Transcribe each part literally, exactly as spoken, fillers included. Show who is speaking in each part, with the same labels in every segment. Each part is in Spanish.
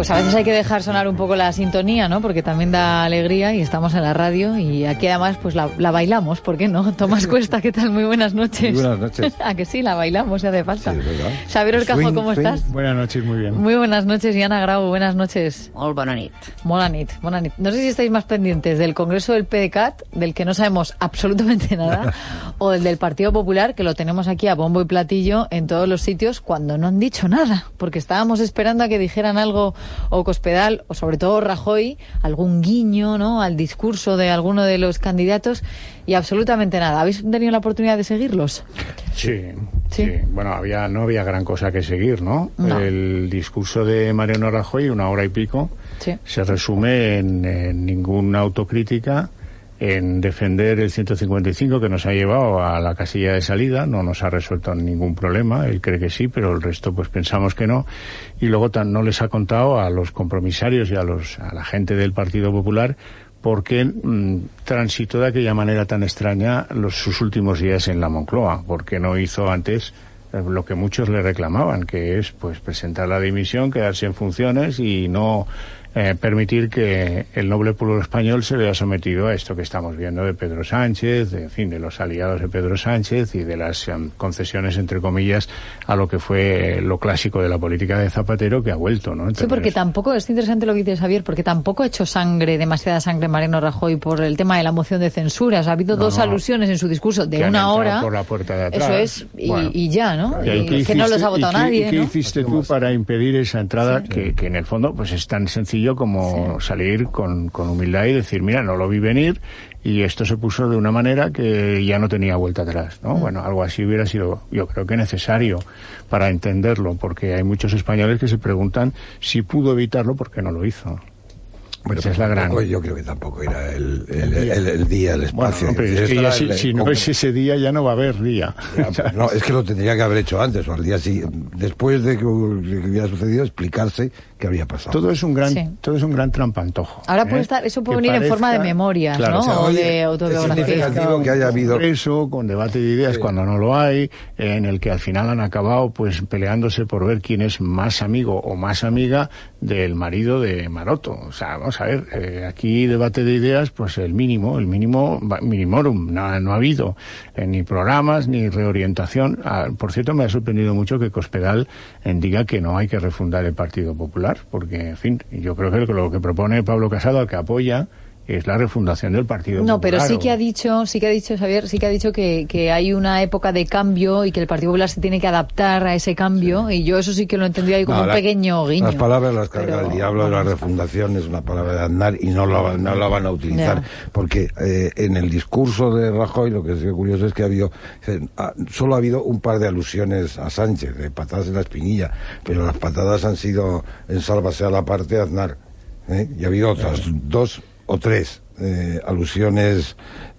Speaker 1: Pues a veces hay que dejar sonar un poco la sintonía, ¿no? Porque también da alegría y estamos en la radio y aquí además pues la, la bailamos, ¿por qué no? Tomás Cuesta, ¿qué tal? Muy buenas noches.
Speaker 2: Muy buenas noches.
Speaker 1: ¿A que sí? La bailamos, si hace falta.
Speaker 2: Sí, ¿verdad?
Speaker 1: Xavier Orcajo, ¿cómo
Speaker 2: swing.
Speaker 1: estás?
Speaker 3: Buenas noches, muy bien.
Speaker 1: Muy buenas noches. Y Ana Grau, buenas noches.
Speaker 4: Molt bona nit.
Speaker 1: Bona nit, bona nit. No sé si estáis más pendientes del Congreso del PDeCAT, del que no sabemos absolutamente nada, o del del Partido Popular, que lo tenemos aquí a bombo y platillo en todos los sitios cuando no han dicho nada, porque estábamos esperando a que dijeran algo o Cospedal, o sobre todo Rajoy, algún guiño, ¿no?, al discurso de alguno de los candidatos, y absolutamente nada. ¿Habéis tenido la oportunidad de seguirlos?
Speaker 3: Sí,
Speaker 1: sí.
Speaker 3: sí. Bueno, había no había gran cosa que seguir, ¿no?
Speaker 1: No.
Speaker 3: El discurso de Mariano Rajoy, una hora y pico,
Speaker 1: sí.
Speaker 3: se resume en, en ninguna autocrítica, en defender el ciento cincuenta y cinco que nos ha llevado a la casilla de salida, no nos ha resuelto ningún problema, él cree que sí, pero el resto pues pensamos que no, y luego tan, no les ha contado a los compromisarios y a, los, a la gente del Partido Popular por qué mmm, transitó de aquella manera tan extraña los, sus últimos días en la Moncloa, porque no hizo antes eh, lo que muchos le reclamaban, que es pues presentar la dimisión, quedarse en funciones y no Eh, permitir que el noble pueblo español se vea sometido a esto que estamos viendo de Pedro Sánchez, de, en fin, de los aliados de Pedro Sánchez y de las um, concesiones, entre comillas, a lo que fue eh, lo clásico de la política de Zapatero, que ha vuelto, ¿no?
Speaker 1: Sí, porque tampoco, es interesante lo que dice Xavier, porque tampoco ha hecho sangre, demasiada sangre Mariano Rajoy por el tema de la moción de censura. O sea, ha habido no, dos no, alusiones en su discurso de una hora.
Speaker 3: Por la puerta de atrás.
Speaker 1: Eso es, y,
Speaker 3: bueno,
Speaker 1: y ya, ¿no?
Speaker 3: Y,
Speaker 1: y,
Speaker 3: y
Speaker 1: que no los ha votado
Speaker 3: y qué,
Speaker 1: nadie,
Speaker 3: ¿y qué
Speaker 1: ¿no?
Speaker 3: hiciste tú para impedir esa entrada
Speaker 1: sí.
Speaker 3: que, que en el fondo pues es tan sencillo como sí. salir con, con humildad y decir, mira, no lo vi venir y esto se puso de una manera que ya no tenía vuelta atrás, ¿no? Mm. Bueno, algo así hubiera sido, yo creo que necesario para entenderlo, porque hay muchos españoles que se preguntan si pudo evitarlo porque no lo hizo.
Speaker 2: Bueno,
Speaker 3: esa es la gran...
Speaker 2: Yo creo que tampoco era el, el, el, el, el día, el espacio.
Speaker 3: Bueno, pero es que ya si, el, si no es ese día, ya no va a haber día.
Speaker 2: Ya, no, es que lo tendría que haber hecho antes, o al día siguiente, después de que, que hubiera sucedido, explicarse qué había pasado.
Speaker 3: Todo es un gran,
Speaker 1: sí.
Speaker 3: todo es un gran trampantojo.
Speaker 1: Ahora
Speaker 3: ¿eh?
Speaker 1: puede estar, eso puede
Speaker 3: que
Speaker 1: venir
Speaker 3: parezca,
Speaker 1: en forma de memorias,
Speaker 3: claro,
Speaker 1: ¿no?
Speaker 3: O, sea,
Speaker 1: o
Speaker 3: oye,
Speaker 1: de autobiografía.
Speaker 2: Es que haya habido
Speaker 3: eso, con debate de ideas sí. cuando no lo hay, en el que al final han acabado pues peleándose por ver quién es más amigo o más amiga del marido de Maroto. O sea, vamos a ver, eh, aquí debate de ideas, pues el mínimo, el mínimo, minimorum, no, no ha habido eh, ni programas ni reorientación. Ah, por cierto, me ha sorprendido mucho que Cospedal eh, diga que no hay que refundar el Partido Popular, porque, en fin, yo creo que lo que propone Pablo Casado, al que apoya, es la refundación del Partido
Speaker 1: no,
Speaker 3: Popular.
Speaker 1: No, pero sí que ha dicho, sí que ha dicho Xavier, sí que ha dicho que, que hay una época de cambio y que el Partido Popular se tiene que adaptar a ese cambio, sí. y yo eso sí que lo entendí ahí como no, un la, pequeño guiño.
Speaker 2: Las palabras las carga
Speaker 1: pero,
Speaker 2: el diablo de la refundación, es una palabra de Aznar y no la, no la van a utilizar, yeah. porque eh, en el discurso de Rajoy lo que es curioso es que ha habido, eh, solo ha habido un par de alusiones a Sánchez, de patadas en la espinilla, pero las patadas han sido en sálvase a la parte de Aznar, ¿eh? y ha habido otras yeah. dos o tres eh, alusiones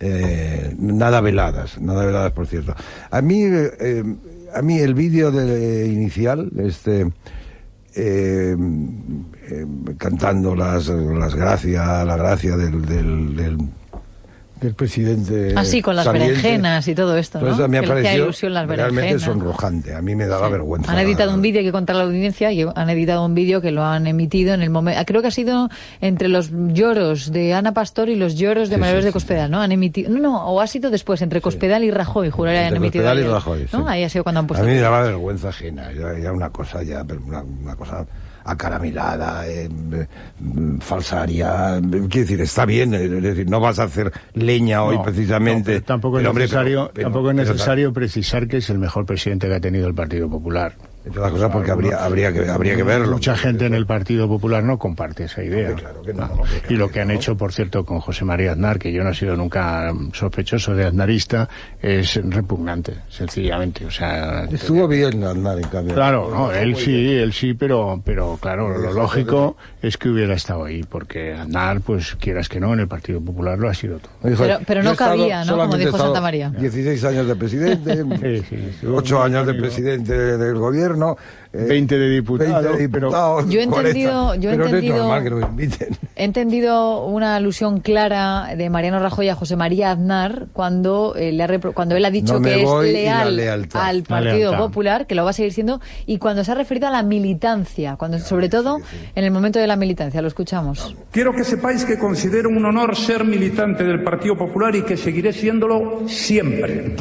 Speaker 2: eh, nada veladas, nada veladas por cierto. A mí, eh, a mí el vídeo de, inicial, este, eh, eh, cantando las, las gracias, la gracia del, del, del del presidente
Speaker 1: así ah, con las
Speaker 2: saliente.
Speaker 1: berenjenas y todo esto, ¿no?
Speaker 2: Entonces, me ha parecido
Speaker 1: ilusión las
Speaker 2: realmente sonrojante. A mí me daba sí. vergüenza.
Speaker 1: Han editado un vídeo, hay que contar a la audiencia, y han editado un vídeo que lo han emitido en el momento, creo que ha sido entre los lloros de Ana Pastor y los lloros de sí, María sí, de Cospedal, ¿no? Han emitido, no, no, o ha sido después, entre Cospedal sí. y Rajoy, juraría han emitido.
Speaker 2: Cospedal y Rajoy,
Speaker 1: ¿no?
Speaker 2: sí.
Speaker 1: Ahí ha sido cuando han puesto.
Speaker 2: A mí me daba vergüenza ajena, ya, ya una cosa, ya, una, una cosa acaramelada, eh, eh, falsaria, quiero decir, está bien, es decir, no vas a hacer leña hoy no, precisamente.
Speaker 3: No, tampoco es
Speaker 2: pero,
Speaker 3: necesario,
Speaker 2: hombre, pero,
Speaker 3: tampoco es
Speaker 2: pero,
Speaker 3: necesario
Speaker 2: pero,
Speaker 3: precisar que es el mejor presidente que ha tenido el Partido Popular.
Speaker 2: Entre las cosas porque habría, habría, que, habría que verlo.
Speaker 3: Mucha gente en el Partido Popular no comparte esa idea.
Speaker 2: Claro que no,
Speaker 3: no.
Speaker 2: No,
Speaker 3: y lo que han hecho, por cierto, con José María Aznar, que yo no he sido nunca sospechoso de aznarista, es repugnante, sencillamente. O sea,
Speaker 2: estuvo bien Aznar, en cambio.
Speaker 3: Claro, no, él sí, él sí, pero, pero claro, lo lógico es que hubiera estado ahí, porque Aznar, pues quieras que no, en el Partido Popular lo ha sido todo.
Speaker 1: Pero, pero no cabía, ¿no? Como dijo Santa María.
Speaker 2: dieciséis años de presidente,
Speaker 3: sí, sí, sí,
Speaker 2: ocho años de presidente del gobierno. gobierno.
Speaker 3: Eh, veinte de diputados.
Speaker 2: veinte de diputados
Speaker 1: pero, yo he entendido,
Speaker 2: cuarenta,
Speaker 1: yo he
Speaker 2: pero
Speaker 1: entendido,
Speaker 2: no es normal que lo inviten.
Speaker 1: He entendido una alusión clara de Mariano Rajoy a José María Aznar cuando, eh, le ha repro, cuando él ha dicho
Speaker 2: no
Speaker 1: que es leal
Speaker 2: lealtad,
Speaker 1: al Partido Popular, que lo va a seguir siendo, y cuando se ha referido a la militancia, cuando claro, sobre todo sí, sí. en el momento de la militancia. Lo escuchamos.
Speaker 4: Quiero que sepáis que considero un honor ser militante del Partido Popular y que seguiré siéndolo siempre.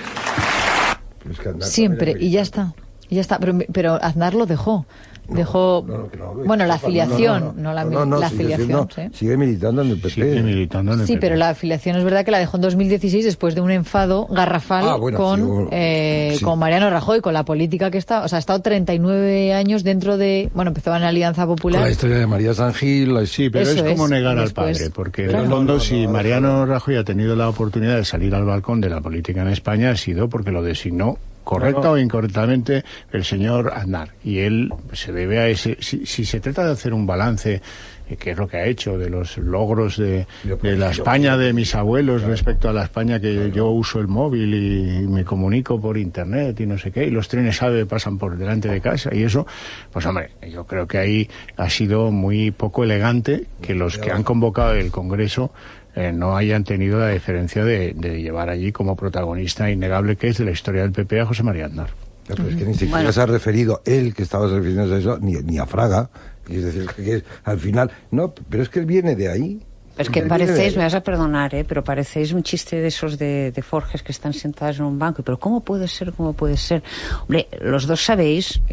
Speaker 1: Siempre, y ya está. Y ya está, pero, pero Aznar lo dejó. No, dejó no, no, no, bueno la afiliación, no, no, no, no la, no, no, la sigue afiliación
Speaker 2: siendo, ¿sí? Sigue militando en el P P.
Speaker 3: Sigue militando en el
Speaker 1: sí,
Speaker 3: P P.
Speaker 1: Pero la afiliación es verdad que la dejó en dos mil dieciséis después de un enfado garrafal ah, bueno, con, sí, bueno, eh, sí. con Mariano Rajoy, con la política que está, o sea, ha estado treinta y nueve años dentro de, bueno, empezó en la Alianza Popular.
Speaker 2: Con la historia de María San Gil, la...
Speaker 3: sí, pero Eso es como es, negar después, al padre, porque claro, en el fondo si Mariano Rajoy ha tenido la oportunidad de salir al balcón de la política en España ha sido porque lo designó correcta no, no. o incorrectamente el señor Aznar, y él se debe a ese si, si se trata de hacer un balance, eh, que es lo que ha hecho de los logros de, de la España de mis abuelos claro. respecto a la España que claro. yo uso el móvil y me comunico por internet y no sé qué, y los trenes AVE pasan por delante de casa y eso, pues hombre, yo creo que ahí ha sido muy poco elegante que los que han convocado el Congreso Eh, no hayan tenido la deferencia de, de llevar allí como protagonista innegable que es de la historia del P P a José María Aznar.
Speaker 2: No, pero es que ni siquiera bueno. se ha referido él, que estaba refiriéndose a eso, ni, ni a Fraga, es decir, que es, al final, no, pero es que él viene de ahí.
Speaker 5: Es que parecéis, me vas a perdonar, ¿eh? pero parecéis un chiste de esos de, de Forges que están sentados en un banco. Pero ¿cómo puede ser? ¿Cómo puede ser? Hombre, los dos sabéis,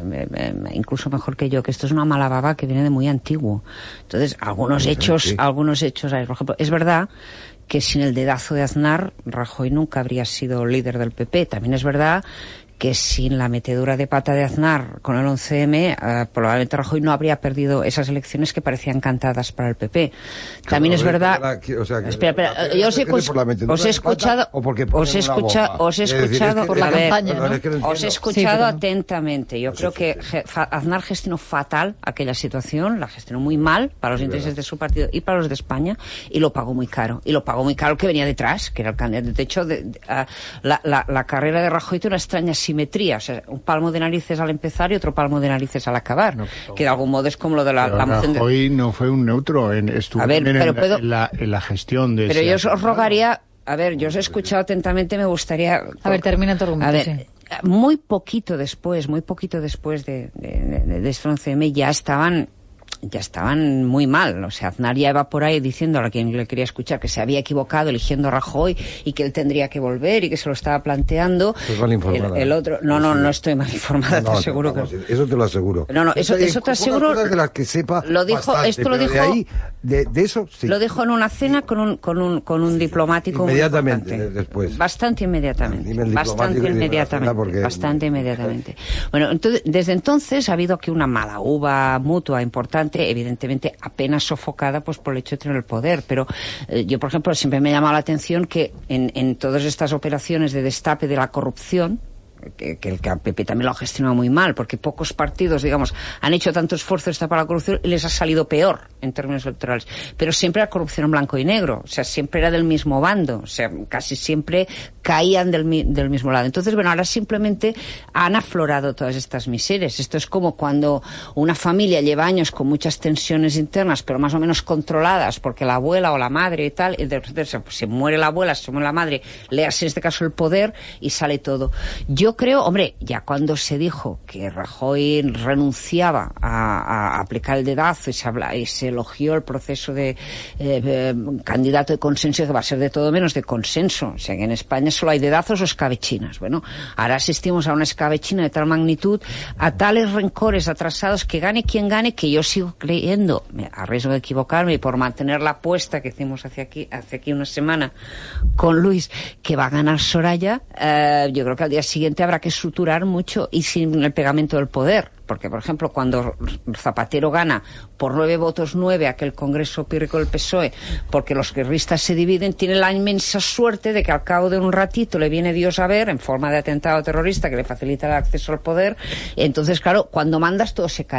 Speaker 5: incluso mejor que yo, que esto es una mala baba que viene de muy antiguo. Entonces, algunos hechos, sí. algunos hechos hay. Por ejemplo, es verdad que sin el dedazo de Aznar, Rajoy nunca habría sido líder del P P. También es verdad que sin la metedura de pata de Aznar con el once eme, uh, probablemente Rajoy no habría perdido esas elecciones que parecían cantadas para el P P. También claro, es verdad... La, que, o sea, que espera, espera, la, yo os he, os he escuchado... Os he escuchado... Os he escuchado... Por la ver, campaña, ¿no? es no os he escuchado sí, atentamente. Yo creo que Aznar gestionó fatal aquella situación, la gestionó muy mal para los sí, intereses verdad. de su partido y para los de España, y lo pagó muy caro. Y lo pagó muy caro el que venía detrás, que era el candidato. De hecho, de, de, uh, la, la, la carrera de Rajoy tiene una extraña simetría, o sea, un palmo de narices al empezar y otro palmo de narices al acabar, no, que de algún modo es como lo de la, la moción de...
Speaker 3: Hoy no fue un neutro, en, estuvo a ver, pero en, puedo... en, la, en la gestión de...
Speaker 5: Pero yo os rogaría, a ver, yo os he escuchado atentamente, me gustaría...
Speaker 1: A ver, termina tu argumento,
Speaker 5: a ver,
Speaker 1: sí.
Speaker 5: Muy poquito después, muy poquito después de, de, de, de este once eme ya estaban... ya estaban muy mal, o sea, Aznar ya iba por ahí diciendo a quien le quería escuchar que se había equivocado eligiendo a Rajoy y que él tendría que volver y que se lo estaba planteando.
Speaker 2: Pues mal informada.
Speaker 5: El, el otro, no, no, no estoy mal informada, no, no, te aseguro no, que...
Speaker 2: Eso te lo aseguro.
Speaker 5: No, no, eso, eso te aseguro...
Speaker 2: de las que sepa
Speaker 5: lo dijo,
Speaker 2: bastante,
Speaker 5: esto lo dijo...
Speaker 2: De, ahí, de, de eso, sí.
Speaker 5: Lo dijo en una cena con un, con un, con un diplomático
Speaker 2: inmediatamente, después.
Speaker 5: Bastante inmediatamente. Bastante inmediatamente. Porque... Bastante inmediatamente. Bueno, entonces, desde entonces ha habido aquí una mala uva mutua importante, evidentemente apenas sofocada pues por el hecho de tener el poder, pero eh, yo por ejemplo siempre me ha llamado la atención que en, en todas estas operaciones de destape de la corrupción, que, que el P P también lo ha gestionado muy mal, porque pocos partidos, digamos, han hecho tanto esfuerzo de destapar la corrupción y les ha salido peor en términos electorales, pero siempre la corrupción en blanco y negro, o sea, siempre era del mismo bando, o sea, casi siempre caían del, del mismo lado. Entonces, bueno, ahora simplemente han aflorado todas estas miserias. Esto es como cuando una familia lleva años con muchas tensiones internas, pero más o menos controladas, porque la abuela o la madre y tal, y entonces se muere la abuela, se muere la madre, le hace en este caso el poder y sale todo. Yo creo, hombre, ya cuando se dijo que Rajoy renunciaba a, a aplicar el dedazo y se, habla, y se elogió el proceso de eh, eh, candidato de consenso, que va a ser de todo menos de consenso, o sea que en España solo hay dedazos o escabechinas. Bueno, ahora asistimos a una escabechina de tal magnitud, a tales rencores atrasados, que gane quien gane, que yo sigo creyendo, a riesgo de equivocarme y por mantener la apuesta que hicimos hace aquí, hace aquí una semana con Luis, que va a ganar Soraya, eh, yo creo que al día siguiente habrá que suturar mucho y sin el pegamento del poder. Porque, por ejemplo, cuando Zapatero gana por nueve votos nueve aquel Congreso pírrico del P S O E, porque los guerristas se dividen, tiene la inmensa suerte de que al cabo de un ratito le viene Dios a ver, en forma de atentado terrorista que le facilita el acceso al poder. Entonces, claro, cuando mandas todos se callan.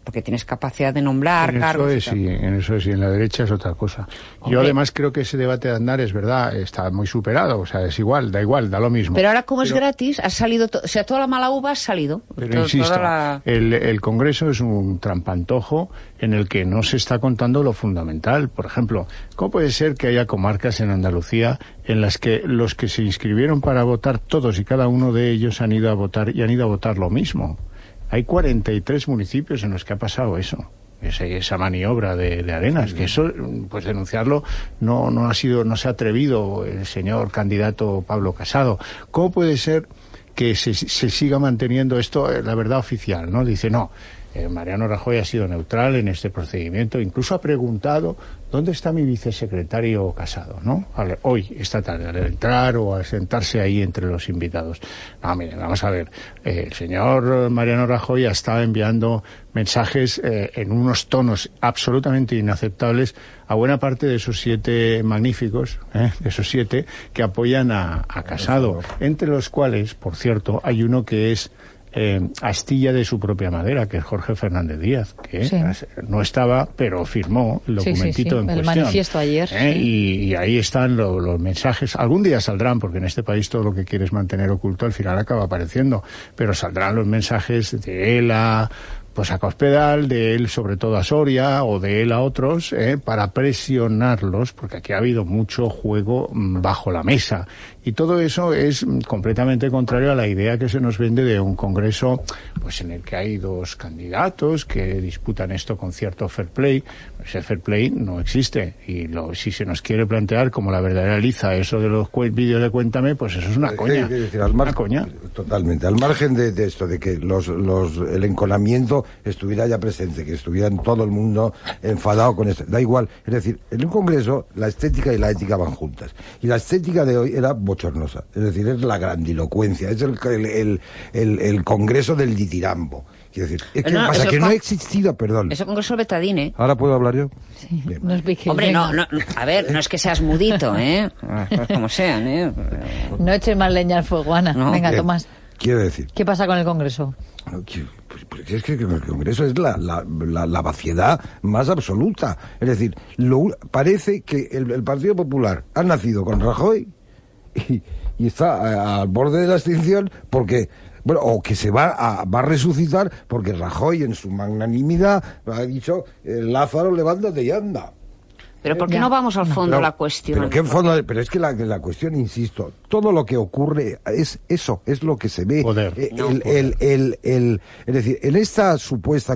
Speaker 5: porque tienes capacidad de nombrar
Speaker 3: en
Speaker 5: cargos.
Speaker 3: Eso es, sí, en eso sí, en la derecha es otra cosa. Hombre. Yo además creo que ese debate de Aznar es verdad, está muy superado, o sea, es igual, da igual, da lo mismo.
Speaker 5: Pero ahora como
Speaker 3: pero,
Speaker 5: es gratis, ha salido, o sea, toda la mala uva ha salido.
Speaker 3: Pero
Speaker 5: todo,
Speaker 3: insisto,
Speaker 5: la...
Speaker 3: el, el Congreso es un trampantojo en el que no se está contando lo fundamental. Por ejemplo, ¿cómo puede ser que haya comarcas en Andalucía en las que los que se inscribieron para votar, todos y cada uno de ellos han ido a votar y han ido a votar lo mismo? Hay cuarenta y tres municipios en los que ha pasado eso, esa, esa maniobra de, de Arenas, que eso, pues denunciarlo, no, no ha sido, no se ha atrevido el señor candidato Pablo Casado. ¿Cómo puede ser que se, se siga manteniendo esto, la verdad oficial, ¿no? Dice, no, eh, Mariano Rajoy ha sido neutral en este procedimiento, incluso ha preguntado ¿dónde está mi vicesecretario Casado? ¿No? Al, hoy, esta tarde, al entrar o al sentarse ahí entre los invitados. No, miren, vamos a ver, eh, el señor Mariano Rajoy ha estado enviando mensajes eh, en unos tonos absolutamente inaceptables a buena parte de esos siete magníficos, eh, de esos siete que apoyan a, a Casado, entre los cuales, por cierto, hay uno que es Eh, astilla de su propia madera, que es Jorge Fernández Díaz, que sí. no estaba, pero firmó el documentito sí, sí, sí. en
Speaker 1: el
Speaker 3: cuestión. El
Speaker 1: manifiesto ayer.
Speaker 3: ¿Eh?
Speaker 1: Sí.
Speaker 3: Y, y ahí están lo, los mensajes. Algún día saldrán, porque en este país todo lo que quieres mantener oculto al final acaba apareciendo, pero saldrán los mensajes de él a pues a Cospedal, de él sobre todo a Soria o de él a otros, eh, para presionarlos, porque aquí ha habido mucho juego bajo la mesa. Y todo eso es completamente contrario a la idea que se nos vende de un Congreso pues en el que hay dos candidatos que disputan esto con cierto fair play. Ese fair play no existe. Y lo, si se nos quiere plantear como la verdadera liza eso de los vídeos de Cuéntame, pues eso es una coña.
Speaker 2: ¿Qué decir? Al margen, una coña. Totalmente. Al margen de, de esto, de que los, los, el enconamiento estuviera ya presente, que estuviera en todo el mundo enfadado con esto. Da igual. Es decir, en un Congreso la estética y la ética van juntas. Y la estética de hoy era bochornosa. Es decir, es la grandilocuencia. Es el, el, el, el, el Congreso del ditirambo. Quiero decir, es que no, pasa que no ha existido, perdón.
Speaker 5: Eso Congreso Betadine.
Speaker 2: ¿Ahora puedo hablar yo?
Speaker 1: Sí, no es
Speaker 5: Hombre, no, no, a ver, no es que seas mudito, ¿eh? Como sean, ¿eh?
Speaker 1: No eches más leña al fuego, Ana. No. Venga,
Speaker 2: Bien.
Speaker 1: Tomás.
Speaker 2: Quiero decir...
Speaker 1: ¿Qué pasa con el Congreso?
Speaker 2: Pues, pues es que el Congreso es la, la, la, la vaciedad más absoluta. Es decir, lo, parece que el, el Partido Popular ha nacido con Rajoy y, y está al borde de la extinción porque... Bueno, o que se va a, va a resucitar porque Rajoy en su magnanimidad ha dicho, Lázaro, levántate y anda.
Speaker 5: Pero ¿por qué no vamos al fondo de la cuestión?
Speaker 2: Pero, ¿qué fondo? Pero es que la, la cuestión, insisto, todo lo que ocurre es eso, es lo que se ve.
Speaker 3: Poder.
Speaker 2: Eh,
Speaker 3: No,
Speaker 2: el,
Speaker 3: poder.
Speaker 2: El, el, el, es decir, en esta supuesta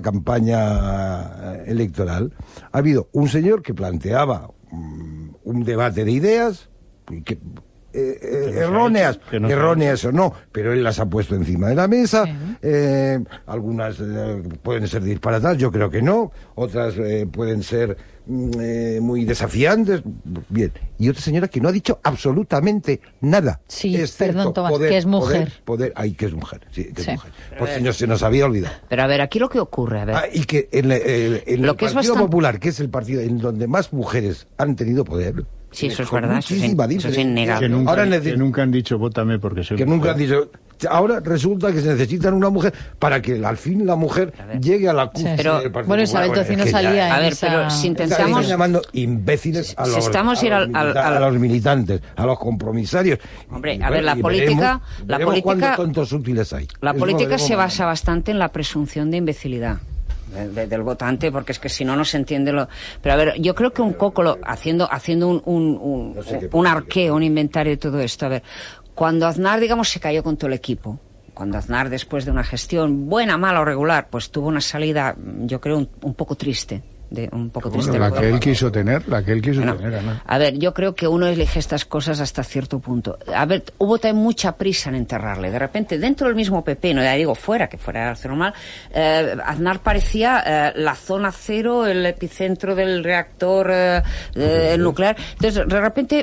Speaker 2: campaña electoral ha habido un señor que planteaba um, un debate de ideas que... Eh, eh, erróneas,
Speaker 3: que no
Speaker 2: erróneas o no, pero él las ha puesto encima de la mesa. Sí. Eh, algunas eh, pueden ser disparatadas, yo creo que no. Otras eh, pueden ser eh, muy desafiantes. Bien. Y otra señora que no ha dicho absolutamente nada.
Speaker 1: Sí, perdón, Tomás,
Speaker 2: poder,
Speaker 1: que es mujer.
Speaker 2: Poder, poder, ay, que es mujer. Sí, que
Speaker 1: sí.
Speaker 2: es mujer. Por si no, se nos había olvidado.
Speaker 5: Pero a ver, aquí lo que ocurre, a ver.
Speaker 2: Ah, y que en, en, en
Speaker 5: lo
Speaker 2: el
Speaker 5: que
Speaker 2: Partido
Speaker 5: es bastante...
Speaker 2: Popular, que es el partido en donde más mujeres han tenido poder.
Speaker 5: Sí, eso es verdad, eso es, eso es
Speaker 3: innegable. Que nunca,
Speaker 2: ahora
Speaker 3: neces- que nunca han dicho vótame porque soy
Speaker 2: que
Speaker 3: mujer.
Speaker 2: nunca han dicho. Ahora resulta que se necesitan una mujer para que al fin la mujer llegue a la cúspide
Speaker 1: sí. Pero,
Speaker 2: del Partido
Speaker 1: bueno, Isabel
Speaker 2: Popular.
Speaker 1: Tocino
Speaker 2: Bueno, es que
Speaker 1: salía
Speaker 2: ya,
Speaker 5: a ver,
Speaker 1: esa...
Speaker 5: pero si intentamos...
Speaker 2: Están llamando imbéciles a los,
Speaker 5: si estamos
Speaker 2: a,
Speaker 5: ir
Speaker 2: los
Speaker 5: al, al,
Speaker 2: milita-
Speaker 5: al...
Speaker 2: a los militantes, a los compromisarios.
Speaker 5: Hombre,
Speaker 2: y,
Speaker 5: a ver, la
Speaker 2: y
Speaker 5: política...
Speaker 2: Veremos,
Speaker 5: la
Speaker 2: veremos
Speaker 5: política
Speaker 2: cuántos tontos útiles hay.
Speaker 5: La
Speaker 2: Eso
Speaker 5: política se
Speaker 2: mañana.
Speaker 5: basa bastante en la presunción de imbecilidad. De, de, del votante, porque es que si no no se entiende lo... Pero a ver, yo creo que un poco lo, haciendo haciendo un un, un,
Speaker 2: no sé
Speaker 5: un arqueo, un inventario de todo esto, a ver, cuando Aznar, digamos, se cayó con todo el equipo, cuando Aznar, después de una gestión buena, mala o regular, pues tuvo una salida, yo creo, un, un poco triste. De un poco
Speaker 3: bueno,
Speaker 5: triste.
Speaker 3: la que él quiso tener, la que él quiso
Speaker 5: bueno,
Speaker 3: tener, Ana.
Speaker 5: A ver, yo creo que uno elige estas cosas hasta cierto punto. A ver, hubo también mucha prisa en enterrarle. De repente, dentro del mismo P P, no ya digo fuera, que fuera cero normal, eh, Aznar parecía eh, la zona cero, el epicentro del reactor eh, eh, el nuclear. Entonces, de repente...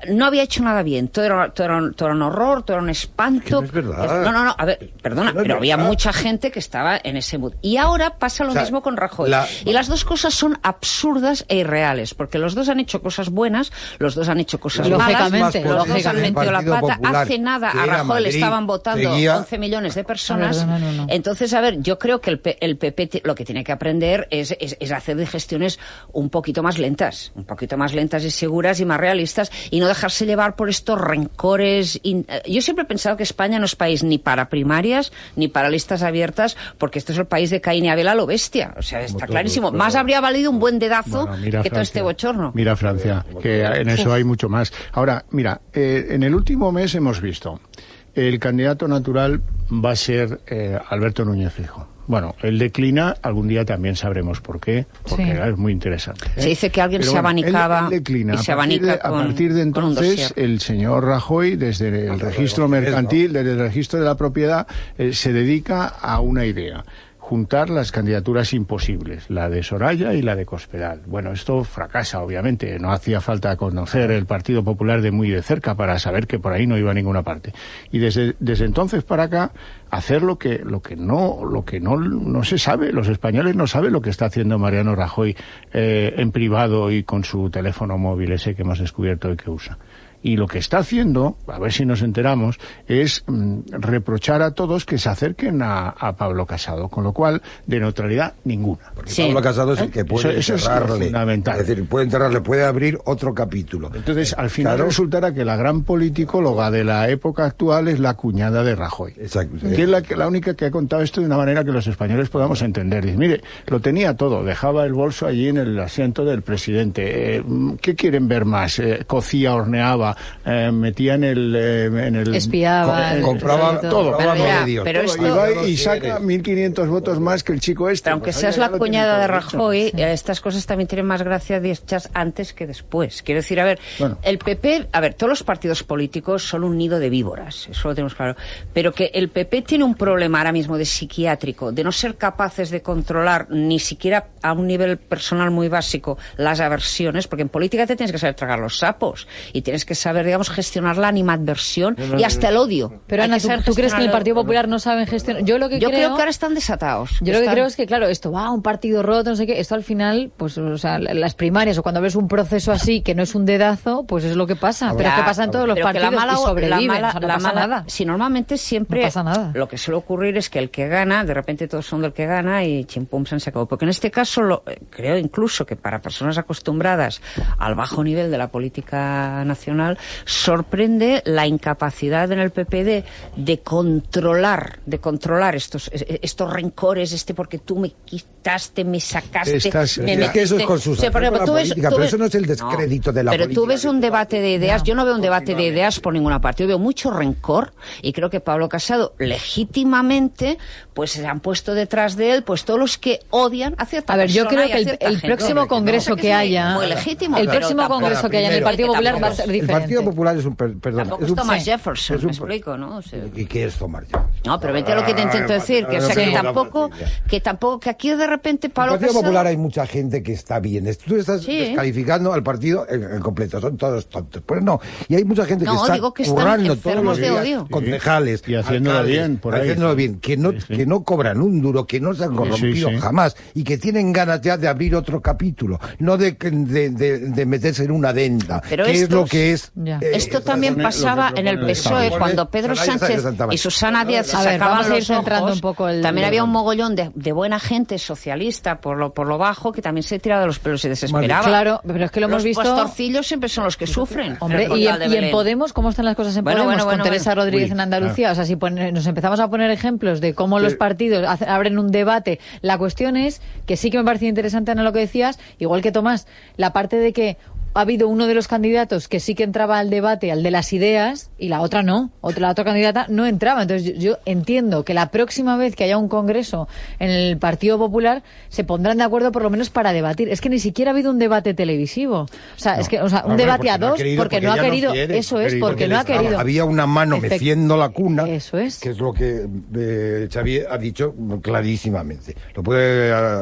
Speaker 5: no había hecho nada bien. Todo era, todo era, todo era un horror, todo era un espanto.
Speaker 2: Es que no es verdad.
Speaker 5: No, no, no, a ver, perdona,
Speaker 2: no
Speaker 5: pero había
Speaker 2: verdad.
Speaker 5: mucha gente que estaba en ese mood. Y ahora pasa lo
Speaker 2: o sea,
Speaker 5: mismo con Rajoy.
Speaker 2: la...
Speaker 5: Y las dos cosas son absurdas e irreales, porque los dos han hecho cosas buenas, los dos han hecho cosas
Speaker 1: Lógicamente,
Speaker 5: malas, los dos han
Speaker 1: lógicamente.
Speaker 5: metido la pata.
Speaker 2: Popular,
Speaker 5: Hace nada a Rajoy
Speaker 2: Madrid,
Speaker 5: le estaban votando
Speaker 2: seguía...
Speaker 5: once millones de personas.
Speaker 1: A ver, no, no, no.
Speaker 5: Entonces, a ver, yo creo que el, P el P P lo que tiene que aprender es, es, es hacer de gestiones un poquito más lentas, un poquito más lentas y seguras y más realistas, y no dejarse llevar por estos rencores. In... Yo siempre he pensado que España no es país ni para primarias ni para listas abiertas, porque esto es el país de Caín y Abel a lo bestia. O sea, está
Speaker 2: todos,
Speaker 5: clarísimo.
Speaker 2: pero...
Speaker 5: Más habría valido un buen dedazo
Speaker 3: bueno,
Speaker 5: que
Speaker 3: Francia,
Speaker 5: todo este bochorno.
Speaker 3: Mira Francia, que en eso hay mucho más. Ahora, mira, eh, en el último mes hemos visto, el candidato natural va a ser eh, Alberto Núñez Feijóo. Bueno, él declina, algún día también sabremos por qué, porque
Speaker 1: Sí.
Speaker 3: es muy interesante. ¿eh?
Speaker 5: Se dice que alguien
Speaker 3: Pero
Speaker 5: se
Speaker 3: bueno,
Speaker 5: abanicaba
Speaker 3: él, él declina.
Speaker 5: y se
Speaker 3: a partir de,
Speaker 5: abanica con,
Speaker 3: a partir de
Speaker 5: con un
Speaker 3: entonces,
Speaker 5: dossier.
Speaker 3: el señor Rajoy, desde el registro mercantil, desde el registro de la propiedad, eh, se dedica a una idea: juntar las candidaturas imposibles, la de Soraya y la de Cospedal. Bueno, esto fracasa, obviamente. No hacía falta conocer el Partido Popular de muy de cerca para saber que por ahí no iba a ninguna parte. Y desde, desde entonces para acá, hacer lo que, lo que no, lo que no, no se sabe. Los españoles no saben lo que está haciendo Mariano Rajoy eh, en privado y con su teléfono móvil ese que hemos descubierto y que usa. Y lo que está haciendo, a ver si nos enteramos, es mm, reprochar a todos que se acerquen a, a Pablo Casado, con lo cual, de neutralidad, ninguna.
Speaker 2: Porque
Speaker 5: Sí.
Speaker 2: Pablo Casado es el que puede
Speaker 3: Eso- eso es lo
Speaker 2: enterrarle.
Speaker 3: fundamental.
Speaker 2: Es decir, puede enterrarle, puede abrir otro capítulo.
Speaker 3: Entonces, al final
Speaker 2: Claro.
Speaker 3: resultará que la gran politicóloga de la época actual es la cuñada de Rajoy.
Speaker 2: Exacto.
Speaker 3: Que es la, que, la única que ha contado esto de una manera que los españoles podamos entender. Dice, mire, lo tenía todo, dejaba el bolso allí en el asiento del presidente. Eh, ¿Qué quieren ver más? Eh, cocía, horneaba, eh, metía en el... eh, en el
Speaker 1: Espiaba,
Speaker 3: co-
Speaker 1: el-
Speaker 2: compraba
Speaker 1: todo.
Speaker 3: todo.
Speaker 5: Pero mira,
Speaker 2: medios.
Speaker 5: pero
Speaker 3: todo,
Speaker 5: esto-
Speaker 3: y va y
Speaker 2: Los
Speaker 3: saca
Speaker 2: quiere.
Speaker 3: mil quinientos votos más que el chico este.
Speaker 5: Pero aunque
Speaker 3: Pues,
Speaker 5: seas
Speaker 3: oye, ya
Speaker 5: la
Speaker 3: lo tiene
Speaker 5: cuñada de
Speaker 3: todo dicho.
Speaker 5: Rajoy, eh, estas cosas también tienen más gracia dichas antes que después. Quiero decir, a ver,
Speaker 3: Bueno.
Speaker 5: el P P, a ver, todos los partidos políticos son un nido de víboras, eso lo tenemos claro. Pero que el P P tiene un problema ahora mismo de psiquiátrico, de no ser capaces de controlar ni siquiera a un nivel personal muy básico las aversiones, porque en política te tienes que saber tragar los sapos y tienes que saber, digamos, gestionar la animadversión y hasta el odio.
Speaker 1: Pero
Speaker 5: Hay
Speaker 1: Ana,
Speaker 5: que
Speaker 1: ¿tú,
Speaker 5: saber
Speaker 1: tú crees que en el
Speaker 5: gestionar
Speaker 1: Partido Popular no saben gestionar? Yo lo que
Speaker 5: Yo
Speaker 1: creo,
Speaker 5: creo que ahora están desatados.
Speaker 1: yo lo que
Speaker 5: Están-
Speaker 1: creo es que, claro, esto va a un partido roto, no sé qué, esto al final, pues, o sea, las primarias o cuando ves un proceso así que no es un dedazo, pues es lo que pasa. Pero es que pasa en todos los
Speaker 5: Pero que
Speaker 1: partidos
Speaker 5: la mala,
Speaker 1: y sobreviven,
Speaker 5: la mala,
Speaker 1: o sea, no
Speaker 5: la
Speaker 1: pasa
Speaker 5: mala-
Speaker 1: nada.
Speaker 5: Si normalmente siempre
Speaker 1: No pasa nada.
Speaker 5: lo que suele ocurrir es que el que gana, de repente todos son del que gana y chimpum se acabó. Porque en este caso lo, eh, creo incluso que para personas acostumbradas al bajo nivel de la política nacional sorprende la incapacidad en el P P D de controlar, de controlar estos eh, estos rencores, este porque tú me quitaste, me sacaste,
Speaker 3: Estás-
Speaker 5: me
Speaker 2: Es que eso es
Speaker 5: metiste.
Speaker 2: con sus
Speaker 5: O sea, por
Speaker 2: con la
Speaker 5: ejemplo, tú ves-
Speaker 2: política,
Speaker 5: tú
Speaker 2: pero
Speaker 5: ves-
Speaker 2: eso no es el descrédito de la
Speaker 5: pero
Speaker 2: política.
Speaker 5: tú ves un debate de ideas, yo no veo un debate de ideas por ninguna parte, yo veo mucho rencor y creo que Pablo Casado legítimamente pues se han puesto detrás de él pues todos los que odian a cierta
Speaker 1: A ver, yo
Speaker 5: persona
Speaker 1: creo
Speaker 5: y
Speaker 1: que
Speaker 5: a
Speaker 1: el,
Speaker 5: cierta
Speaker 1: el
Speaker 5: gente.
Speaker 1: próximo
Speaker 2: No,
Speaker 1: congreso
Speaker 5: que
Speaker 1: que
Speaker 5: es muy-
Speaker 1: haya,
Speaker 5: muy legítimo,
Speaker 1: el
Speaker 5: pero
Speaker 1: próximo
Speaker 5: tampoco-
Speaker 1: congreso que haya en el
Speaker 5: primero,
Speaker 1: Partido
Speaker 5: que
Speaker 1: Popular va a
Speaker 5: tampoco-
Speaker 1: ser
Speaker 2: El
Speaker 1: diferente.
Speaker 2: Partido Popular es un... per- Perdón,
Speaker 5: Tampoco
Speaker 2: es
Speaker 5: es
Speaker 2: un-
Speaker 5: Thomas Jefferson,
Speaker 2: es un-
Speaker 5: me explico, ¿no? O sea,
Speaker 2: ¿Y qué es Thomas Jefferson?
Speaker 5: no, pero vete a lo que te intento decir, que, o sea,
Speaker 2: Sí.
Speaker 5: que tampoco, que tampoco, que aquí de repente
Speaker 2: En el
Speaker 5: Pablo
Speaker 2: Partido
Speaker 5: Casado...
Speaker 2: Popular hay mucha gente que está bien. Tú estás
Speaker 5: Sí.
Speaker 2: descalificando al partido en, en completo. Son todos tontos. Pues no. Y hay mucha gente
Speaker 5: No,
Speaker 2: que está
Speaker 5: digo que están
Speaker 2: currando todos
Speaker 5: enfermos
Speaker 2: los
Speaker 5: de
Speaker 2: días,
Speaker 5: odio.
Speaker 2: concejales,
Speaker 3: Y haciéndolo
Speaker 2: alcaldes,
Speaker 3: bien, por ahí.
Speaker 2: haciéndolo bien, que no,
Speaker 3: Sí, sí.
Speaker 2: que no cobran un duro, que no se han corrompido
Speaker 3: sí.
Speaker 2: jamás y que tienen ganas ya de abrir otro capítulo, no de, de, de, de meterse en una adenda.
Speaker 5: Pero
Speaker 2: que es
Speaker 5: estos-
Speaker 2: lo que es.
Speaker 1: Ya.
Speaker 2: eh,
Speaker 5: Esto
Speaker 2: esa-
Speaker 5: también
Speaker 3: lo que
Speaker 5: pasaba
Speaker 3: propone
Speaker 5: en el
Speaker 3: el
Speaker 5: P S O E
Speaker 3: Estado.
Speaker 5: cuando Pedro
Speaker 2: Soraya
Speaker 5: Sánchez
Speaker 2: Santa María.
Speaker 5: y Susana Díaz se
Speaker 1: A ver,
Speaker 5: sacaban
Speaker 1: vamos a ir
Speaker 5: los
Speaker 1: centrando
Speaker 5: ojos.
Speaker 1: un poco el-
Speaker 5: También había un mogollón de, de buena gente socialista por lo por lo bajo que también se tiraba de los pelos y desesperaba.
Speaker 1: Claro, pero es que lo hemos
Speaker 5: los
Speaker 1: visto...
Speaker 5: pastorcillos siempre son los que sufren.
Speaker 1: Hombre,
Speaker 5: El
Speaker 1: y
Speaker 5: Portal de
Speaker 1: en, y en
Speaker 5: Belén.
Speaker 1: Podemos, ¿cómo están las cosas en
Speaker 5: Bueno,
Speaker 1: Podemos?
Speaker 5: bueno, bueno,
Speaker 1: con Teresa
Speaker 5: bueno.
Speaker 1: Rodríguez
Speaker 3: Uy,
Speaker 1: en Andalucía.
Speaker 3: claro.
Speaker 1: O sea, si pone- nos empezamos a poner ejemplos de cómo los partidos hace- abren un debate, la cuestión es que sí que me parecía interesante, Ana, lo que decías, igual que Tomás, la parte de que ha habido uno de los candidatos que sí que entraba al debate, al de las ideas, y la otra no. Otra, la otra candidata no entraba. Entonces yo, yo entiendo que la próxima vez que haya un congreso en el Partido Popular se pondrán de acuerdo por lo menos para debatir. Es que ni siquiera ha habido un debate televisivo. O sea, es que, o sea, un
Speaker 2: Hombre,
Speaker 1: debate
Speaker 2: porque
Speaker 1: a
Speaker 2: no ha
Speaker 1: dos
Speaker 2: querido,
Speaker 1: porque,
Speaker 2: porque
Speaker 1: no ha
Speaker 2: ella no
Speaker 1: querido.
Speaker 2: quiere.
Speaker 1: Eso es,
Speaker 3: Querido,
Speaker 1: porque no ha
Speaker 2: Estaba-
Speaker 1: querido.
Speaker 2: Había una mano
Speaker 1: Efect-
Speaker 2: meciendo la cuna.
Speaker 1: Eso es.
Speaker 2: Que es lo que eh, Xavier ha dicho clarísimamente. Lo puede eh,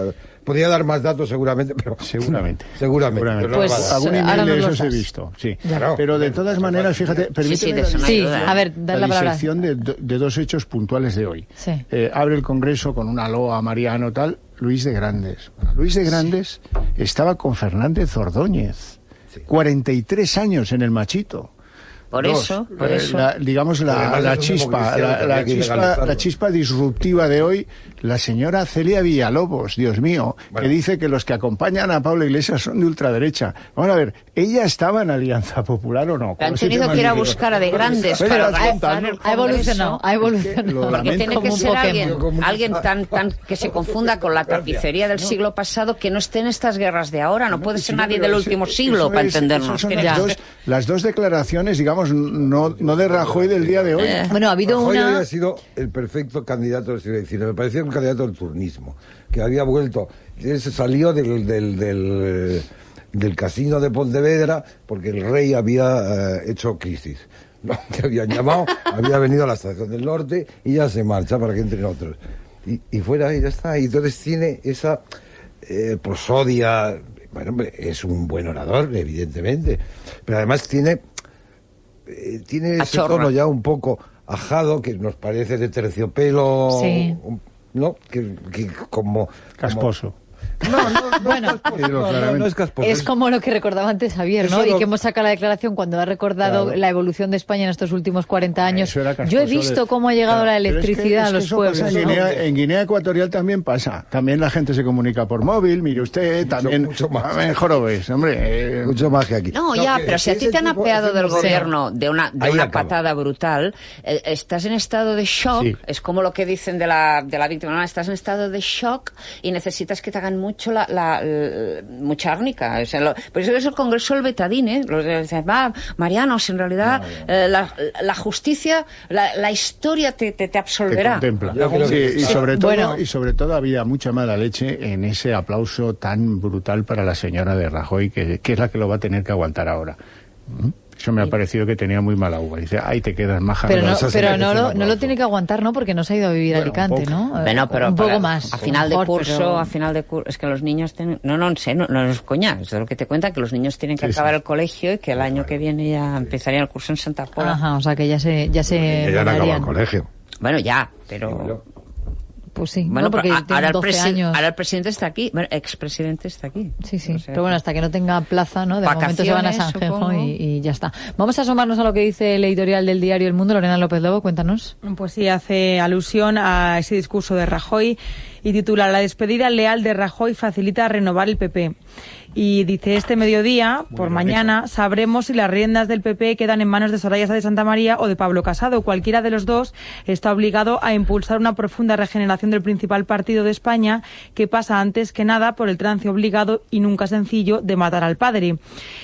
Speaker 2: Podría dar más datos seguramente, pero...
Speaker 3: Seguramente.
Speaker 2: Seguramente.
Speaker 3: seguramente.
Speaker 2: Pero no
Speaker 1: pues,
Speaker 3: algún email de esos he visto, sí.
Speaker 2: Claro.
Speaker 3: Pero de todas maneras, fíjate, permíteme
Speaker 5: sí, sí,
Speaker 1: sí, a ver, dar la,
Speaker 3: la
Speaker 1: palabra.
Speaker 3: disección de, de dos hechos puntuales de hoy.
Speaker 1: Sí.
Speaker 3: Eh, abre el Congreso con una loa a Mariano, tal, Luis de Grandes. Luis de Grandes sí. estaba con Fernández Ordóñez. Sí. cuarenta y tres años en el Machito.
Speaker 5: Por
Speaker 3: Dos,
Speaker 5: eso, por
Speaker 3: eh,
Speaker 5: eso.
Speaker 3: La, digamos la, la chispa, la, la, chispa la chispa disruptiva de hoy, la señora Celia Villalobos, Dios mío, bueno. que dice que los que acompañan a Pablo Iglesias son de ultraderecha. Vamos a ver, ¿ella estaba en Alianza Popular o no?
Speaker 5: Han tenido que ir a buscar a De Grandes
Speaker 3: pero,
Speaker 5: para
Speaker 3: organizar
Speaker 5: el
Speaker 1: ha evolucionado, ha evolucionado.
Speaker 5: Porque tiene que ser alguien, alguien tan, tan que se confunda con la tapicería del siglo pasado, que no esté en estas guerras de ahora. No puede ser nadie del último siglo para entendernos.
Speaker 3: Son las dos, las dos declaraciones, digamos, no, no de Rajoy del día de hoy.
Speaker 1: Eh, bueno, ha habido
Speaker 2: Rajoy
Speaker 1: una...
Speaker 2: había sido el perfecto candidato del siglo diecinueve. Me parecía un candidato del turnismo, que había vuelto, se salió del, del, del, del casino de Pontevedra porque el rey había eh, hecho crisis. ¿No? Que habían llamado, había venido a la estación del norte y ya se marcha para que entren otros. Y, y fuera, y ya está. Y entonces tiene esa eh, prosodia. Bueno, hombre, es un buen orador, evidentemente, pero además tiene... Eh, tiene ese tono ya un poco ajado que nos parece de terciopelo,
Speaker 1: sí.
Speaker 2: ¿no? Que, que como
Speaker 3: casposo.
Speaker 2: Como... No, no, no,
Speaker 1: bueno,
Speaker 2: no, no, no es casposo.
Speaker 1: Es como lo que recordaba antes Javier, ¿no?
Speaker 2: Lo...
Speaker 1: Y que hemos sacado la declaración cuando ha recordado claro. la evolución de España en estos últimos cuarenta años. Yo he visto de... cómo ha llegado claro, la electricidad
Speaker 3: es que, es que
Speaker 1: a los pueblos.
Speaker 3: En,
Speaker 1: ¿no?
Speaker 3: Guinea, en Guinea Ecuatorial también pasa. También la gente se comunica por móvil, mire usted,
Speaker 2: mucho,
Speaker 3: también...
Speaker 2: Mucho más.
Speaker 3: También jorobes, hombre.
Speaker 2: Eh... Mucho más que aquí.
Speaker 5: No, no ya, que, pero si a ti te han apeado del gobierno de una, de una patada brutal, eh, estás en estado de shock, sí. es como lo que dicen de la, de la víctima, ¿no? Estás en estado de shock y necesitas que te hagan mucho la... la mucha árnica. O sea, lo, por eso es el Congreso el betadín, ¿eh? Los dicen, va, Marianos, en realidad no, no. Eh, la, la justicia, la, la historia te, te, te absolverá.
Speaker 3: Te contempla. Sí, y, sobre todo, bueno. y sobre todo había mucha mala leche en ese aplauso tan brutal para la señora de Rajoy, que, que es la que lo va a tener que aguantar ahora. ¿Mm? Eso me ha parecido que tenía muy mala uva. Dice, ahí te quedas maja.
Speaker 1: Pero no, pero no, lo, no lo tiene que aguantar, ¿no? Porque no se ha ido a vivir a bueno, Alicante, ¿no?
Speaker 5: Bueno, pero
Speaker 1: un poco
Speaker 5: para,
Speaker 1: más.
Speaker 5: A final de
Speaker 1: mejor,
Speaker 5: curso,
Speaker 1: pero...
Speaker 5: a final de curso, es que los niños tienen... No, no, no sé, no, no es coña. Es lo que te cuenta, que los niños tienen que sí, acabar sí. el colegio y que el sí, año claro. que viene ya empezarían el curso en Santa Pola.
Speaker 1: Ajá, o sea que ya se... Ya se
Speaker 2: ya han acabado el colegio.
Speaker 5: Bueno, ya, pero...
Speaker 1: Pues sí,
Speaker 5: bueno,
Speaker 1: no, porque
Speaker 5: ahora, el
Speaker 1: doce años.
Speaker 5: ahora el presidente está aquí, bueno, expresidente está aquí.
Speaker 1: Sí, sí,
Speaker 5: o sea,
Speaker 1: pero bueno, hasta que no tenga plaza, ¿no? De momento se van a Sanjenjo y, y ya está. Vamos a asomarnos a lo que dice el editorial del diario El Mundo. Lorena López Lobo, cuéntanos.
Speaker 6: Pues sí, hace alusión a ese discurso de Rajoy y titula La despedida leal de Rajoy facilita renovar el P P. Y dice, este mediodía, por Muy mañana, bonito. sabremos si las riendas del P P quedan en manos de Soraya Sáenz de Santamaría o de Pablo Casado. Cualquiera de los dos está obligado a impulsar una profunda regeneración del principal partido de España, que pasa antes que nada por el trance obligado y nunca sencillo de matar al padre.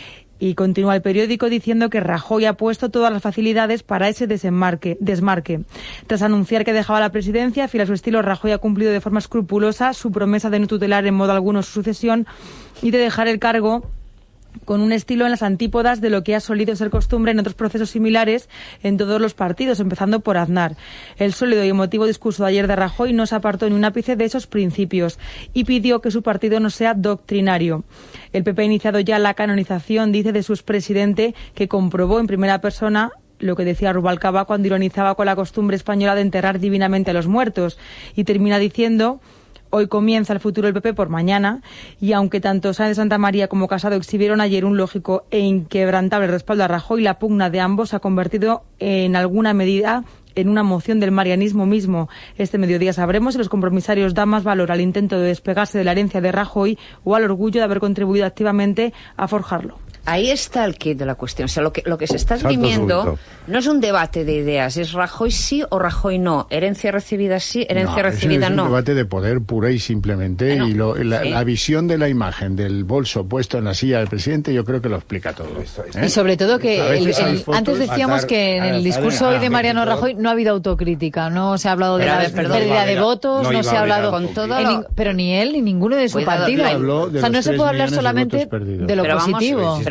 Speaker 6: Y continúa el periódico diciendo que Rajoy ha puesto todas las facilidades para ese desembarque, desmarque. Tras anunciar que dejaba la presidencia, fiel a su estilo, Rajoy ha cumplido de forma escrupulosa su promesa de no tutelar en modo alguno su sucesión y de dejar el cargo con un estilo en las antípodas de lo que ha solido ser costumbre en otros procesos similares en todos los partidos, empezando por Aznar. El sólido y emotivo discurso de ayer de Rajoy no se apartó ni un ápice de esos principios y pidió que su partido no sea doctrinario. El P P ha iniciado ya la canonización, dice, de su expresidente, que comprobó en primera persona lo que decía Rubalcaba cuando ironizaba con la costumbre española de enterrar divinamente a los muertos, y termina diciendo: hoy comienza el futuro del P P por mañana, y aunque tanto Sáenz de Santamaría como Casado exhibieron ayer un lógico e inquebrantable respaldo a Rajoy, la pugna de ambos se ha convertido en alguna medida en una moción del marianismo mismo. Este mediodía sabremos si los compromisarios dan más valor al intento de despegarse de la herencia de Rajoy o al orgullo de haber contribuido activamente a forjarlo.
Speaker 5: Ahí está el quid de la cuestión. O sea, lo que, lo que se está dirimiendo no es un debate de ideas, es Rajoy sí o Rajoy no. Herencia recibida sí, herencia no, recibida
Speaker 3: es un
Speaker 5: no.
Speaker 3: Es un debate de poder pura y simplemente. Bueno, y lo, la, sí. la visión de la imagen del bolso puesto en la silla del presidente, yo creo que lo explica todo. ¿eh?
Speaker 1: Y sobre todo que el, el, antes decíamos matar, que en el discurso hoy de Mariano Rajoy no ha habido autocrítica. No se ha hablado de pero la ver, perdón, pérdida de votos, no, no se ha hablado... Con todo lo... Pero ni él ni ninguno de su partido.
Speaker 5: O
Speaker 1: sea, no se puede hablar solamente de lo positivo.
Speaker 5: Pero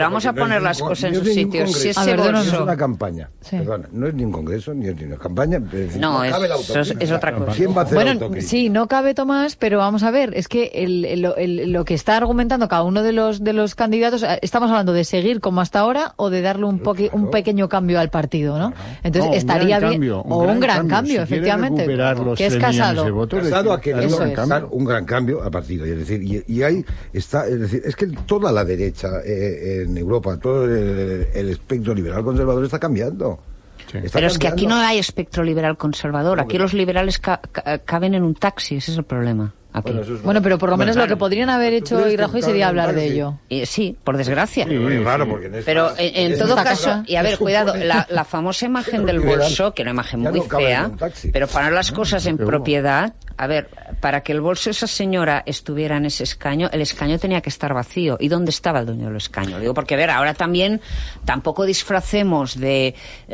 Speaker 5: vamos a poner las cosas en su sitio. Si ese
Speaker 2: bolso
Speaker 5: es
Speaker 2: una campaña, sí. Perdona, no es ni un congreso ni es ni una campaña. Es
Speaker 5: no, no es, cabe la es, es otra cosa.
Speaker 2: ¿Quién va a hacer
Speaker 1: bueno,
Speaker 2: autocrítica?
Speaker 1: Sí, no cabe, Tomás, pero vamos a ver, es que el, el, el, lo que está argumentando cada uno de los de los candidatos, estamos hablando de seguir como hasta ahora o de darle un, poqui, un pequeño cambio al partido, ¿no? Entonces
Speaker 3: no,
Speaker 1: estaría bien,
Speaker 3: cambio,
Speaker 1: o un gran cambio, cambio
Speaker 3: si
Speaker 1: efectivamente,
Speaker 3: los
Speaker 1: que es Casado.
Speaker 3: De votos,
Speaker 2: Casado a que
Speaker 3: un
Speaker 2: no
Speaker 3: gran
Speaker 2: cambio. un gran cambio al partido, y es decir, y, y ahí está, es decir, es que toda la derecha eh, en Europa, todo el, el espectro liberal conservador está cambiando.
Speaker 5: Sí. Pero cambiando. Es que aquí no hay espectro liberal conservador, aquí los liberales ca ca caben en un taxi, ese es el problema. Bueno,
Speaker 1: es bueno, pero por lo menos bueno, lo que podrían haber hecho y Rajoy sería hablar de ello.
Speaker 5: Eh, sí, por desgracia.
Speaker 2: Sí, muy raro porque en
Speaker 5: pero en, en todo caso, y a ver, cuidado, la, la famosa imagen del bolso, que es una imagen muy fea, pero poner las cosas en propiedad, a ver, para que el bolso de esa señora estuviera en ese escaño, el escaño tenía que estar vacío. ¿Y dónde estaba el dueño del escaño? Digo, porque a ver, ahora también tampoco disfracemos de...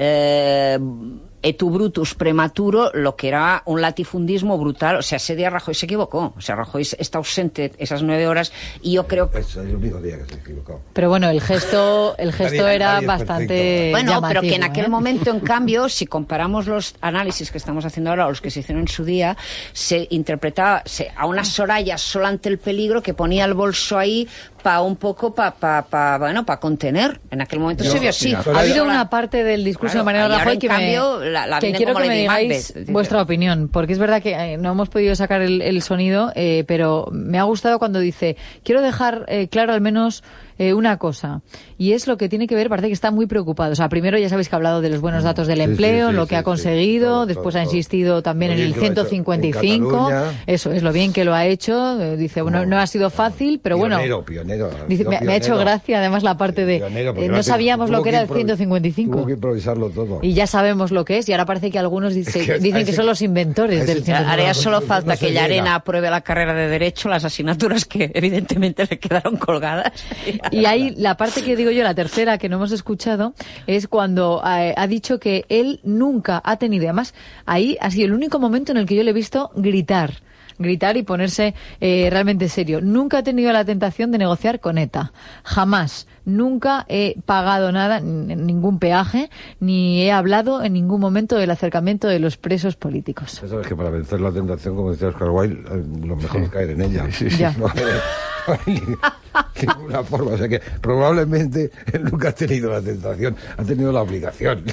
Speaker 5: Eh, etu brutus prematuro lo que era un latifundismo brutal. O sea, ese día Rajoy se equivocó. O sea, Rajoy está ausente esas nueve horas y yo creo que...
Speaker 2: Es el único día que se equivocó.
Speaker 1: Pero bueno, el gesto el gesto nadie, era nadie bastante
Speaker 5: bueno,
Speaker 1: llamativo,
Speaker 5: pero que en aquel
Speaker 1: ¿eh?
Speaker 5: momento, en cambio, si comparamos los análisis que estamos haciendo ahora o los que se hicieron en su día, se interpretaba se, a una Soraya sola ante el peligro que ponía el bolso ahí para un poco, para pa, pa, bueno, para contener. En aquel momento yo, se vio así.
Speaker 1: Mira, ha habido una parte del discurso claro, de Mariano Rajoy que, cambio, me, la, la que quiero que me digáis Macbeth, vuestra opinión, porque es verdad que eh, no hemos podido sacar el, el sonido, eh, pero me ha gustado cuando dice, quiero dejar eh, claro al menos eh, una cosa, y es lo que tiene que ver, parece que está muy preocupado. O sea, primero ya sabéis que ha hablado de los buenos datos del sí, empleo, sí, sí, lo que sí, ha conseguido, sí, todo, después todo, ha insistido también en el ciento cincuenta y cinco, eso es lo bien que lo ha hecho, eh, dice, bueno, no, no ha sido fácil, pero
Speaker 2: pionero,
Speaker 1: bueno,
Speaker 2: pionero,
Speaker 1: dice, me, me ha hecho gracia además la parte de,
Speaker 2: pionero,
Speaker 1: eh, no sabíamos lo que era el ciento cincuenta y cinco.
Speaker 2: Tuvo que improvisarlo todo.
Speaker 1: Y ya sabemos lo que es, y ahora parece que algunos dice, es que, dicen ese, que son los inventores del ciento cincuenta y cinco.
Speaker 5: Ahora ya solo falta no que Llarena apruebe la carrera de Derecho, las asignaturas que evidentemente le quedaron colgadas.
Speaker 1: Y ahí la parte que digo yo, la tercera que no hemos escuchado, es cuando eh, ha dicho que él nunca ha tenido, además, ahí ha sido el único momento en el que yo le he visto gritar. gritar y ponerse eh, realmente serio. Nunca he tenido la tentación de negociar con ETA. Jamás. Nunca he pagado nada, ningún peaje, ni he hablado en ningún momento del acercamiento de los presos políticos.
Speaker 2: Ya sabes que para vencer la tentación, como decía Oscar Wilde, lo mejor sí. es caer en ella.
Speaker 1: Sí, sí. Ya.
Speaker 2: No hay, no hay ninguna forma. O sea que probablemente él nunca ha tenido la tentación, ha tenido la obligación.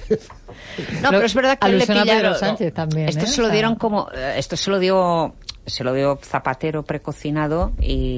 Speaker 5: No, pero es verdad que le pillaron.
Speaker 1: Pedro Sánchez también.
Speaker 5: Esto
Speaker 1: ¿eh?
Speaker 5: se lo dieron como, esto se lo dio. Se lo dio Zapatero precocinado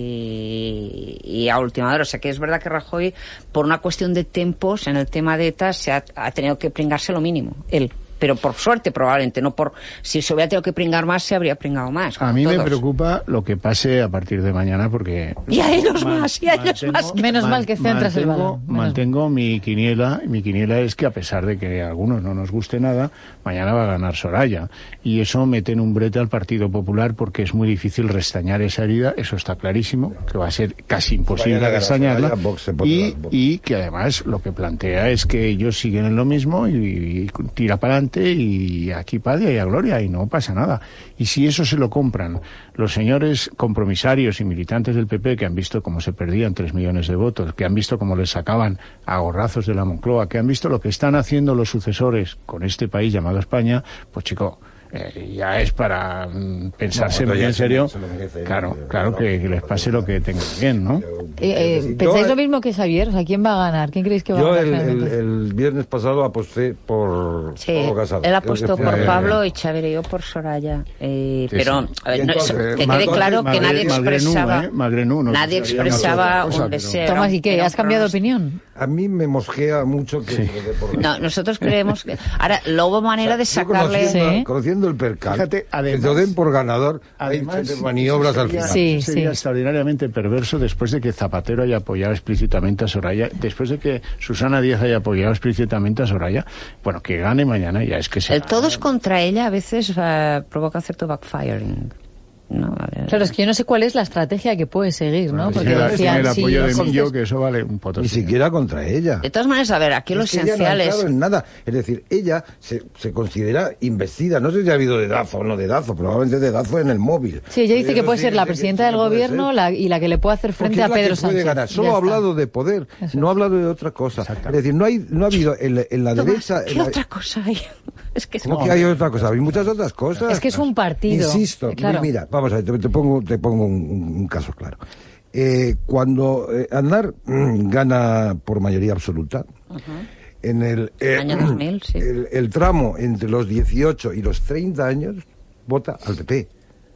Speaker 5: y, y a última hora. O sea que es verdad que Rajoy, por una cuestión de tiempos, en el tema de ETA, se ha, ha tenido que pringarse lo mínimo, él. Pero por suerte, probablemente, no por... Si se hubiera tenido que pringar más, se habría pringado más.
Speaker 3: A mí
Speaker 5: todos.
Speaker 3: me preocupa lo que pase a partir de mañana, porque...
Speaker 5: Y a ellos más, y a ellos más.
Speaker 1: Menos mal que centras el balón.
Speaker 3: Mantengo mi quiniela, y mi quiniela es que a pesar de que a algunos no nos guste nada, mañana va a ganar Soraya. Y eso mete en un brete al Partido Popular, porque es muy difícil restañar esa herida, eso está clarísimo, que va a ser casi imposible restañarla. Y, y que además lo que plantea es que ellos siguen en lo mismo y, y tira para adelante, y aquí paz y a gloria y no pasa nada. Y si eso se lo compran los señores compromisarios y militantes del P P, que han visto cómo se perdían tres millones de votos, que han visto cómo les sacaban a gorrazos de la Moncloa, que han visto lo que están haciendo los sucesores con este país llamado España, pues chico, Eh, ya es para mm, pensarse no, muy en serio, se, se merece, claro, eh, claro, que, que les pase lo que tengan bien, ¿no?
Speaker 1: Eh, eh, ¿Pensáis lo mismo que Xavier? O sea, ¿quién va a ganar? ¿Quién creéis que va
Speaker 2: yo
Speaker 1: a ganar?
Speaker 2: Yo el, el, el viernes pasado aposté por
Speaker 5: sí,
Speaker 2: Pablo Casado.
Speaker 5: Él apostó por eh, Pablo y Xavier y yo por Soraya. Eh, sí, pero sí. Eh, no, entonces, que quede claro que nadie expresaba,
Speaker 3: Magrenú, ¿eh?
Speaker 5: nadie expresaba un deseo.
Speaker 1: Tomás, ¿y qué? ¿Has cambiado de opinión?
Speaker 2: A mí me mosquea mucho que sí.
Speaker 5: se por no, nosotros creemos que... Ahora, luego hubo manera o sea, de sacarle...
Speaker 2: Conociendo,
Speaker 1: ¿sí?
Speaker 2: conociendo el percal,
Speaker 3: fíjate, además,
Speaker 2: que te den por ganador,
Speaker 3: además,
Speaker 2: hay maniobras
Speaker 3: sería,
Speaker 2: al final.
Speaker 1: Sí,
Speaker 3: sería
Speaker 1: sí.
Speaker 3: extraordinariamente perverso después de que Zapatero haya apoyado explícitamente a Soraya, después de que Susana Díaz haya apoyado explícitamente a Soraya, bueno, que gane mañana ya es que se...
Speaker 5: El todos contra ella a veces uh, provoca cierto backfiring. ¿no? A ver.
Speaker 1: Claro, es que yo no sé cuál es la estrategia que puede seguir, ¿no?
Speaker 3: Bueno,
Speaker 1: Porque
Speaker 3: tiene,
Speaker 1: decían,
Speaker 3: tiene el
Speaker 1: sí,
Speaker 3: apoyo de
Speaker 1: entonces-
Speaker 3: Millo, que eso vale un potosí.
Speaker 2: Ni siquiera contra ella.
Speaker 5: De todas maneras, a ver, aquí lo
Speaker 2: Es que ella no ha
Speaker 5: esencial es...
Speaker 2: entrado en nada. Es decir, ella se, se considera investida. No sé si ha habido dedazo o no dedazo, probablemente dedazo en el móvil.
Speaker 1: Sí, ella dice
Speaker 2: Eso
Speaker 1: que puede
Speaker 2: sí,
Speaker 1: ser la
Speaker 2: sí,
Speaker 1: presidenta
Speaker 2: sí,
Speaker 1: del
Speaker 2: puede
Speaker 1: gobierno
Speaker 2: ser.
Speaker 1: la, y la que le puede hacer
Speaker 2: Porque
Speaker 1: frente
Speaker 2: es
Speaker 1: a
Speaker 2: la
Speaker 1: Pedro
Speaker 2: que puede
Speaker 1: Sánchez.
Speaker 2: ganar.
Speaker 1: Ya
Speaker 2: Solo ha
Speaker 1: está.
Speaker 2: hablado de poder,
Speaker 1: Eso
Speaker 2: no ha hablado de otra cosa. Es decir, no, hay, no ha habido en, en la
Speaker 5: Tomás,
Speaker 2: derecha...
Speaker 5: ¿qué
Speaker 2: en la-
Speaker 5: otra cosa hay? Es que
Speaker 2: ¿Cómo que hay otra cosa? Hay muchas otras cosas.
Speaker 1: Es que es un partido.
Speaker 2: Insisto,
Speaker 1: Claro.
Speaker 2: mira, vamos a ver, te, te pongo, te pongo un, un- un caso claro. Eh, cuando eh, Aznar mm, gana por mayoría absoluta, en el, eh,
Speaker 5: Año dos mil, sí.
Speaker 2: el, el tramo entre los dieciocho y los treinta años, vota al P P.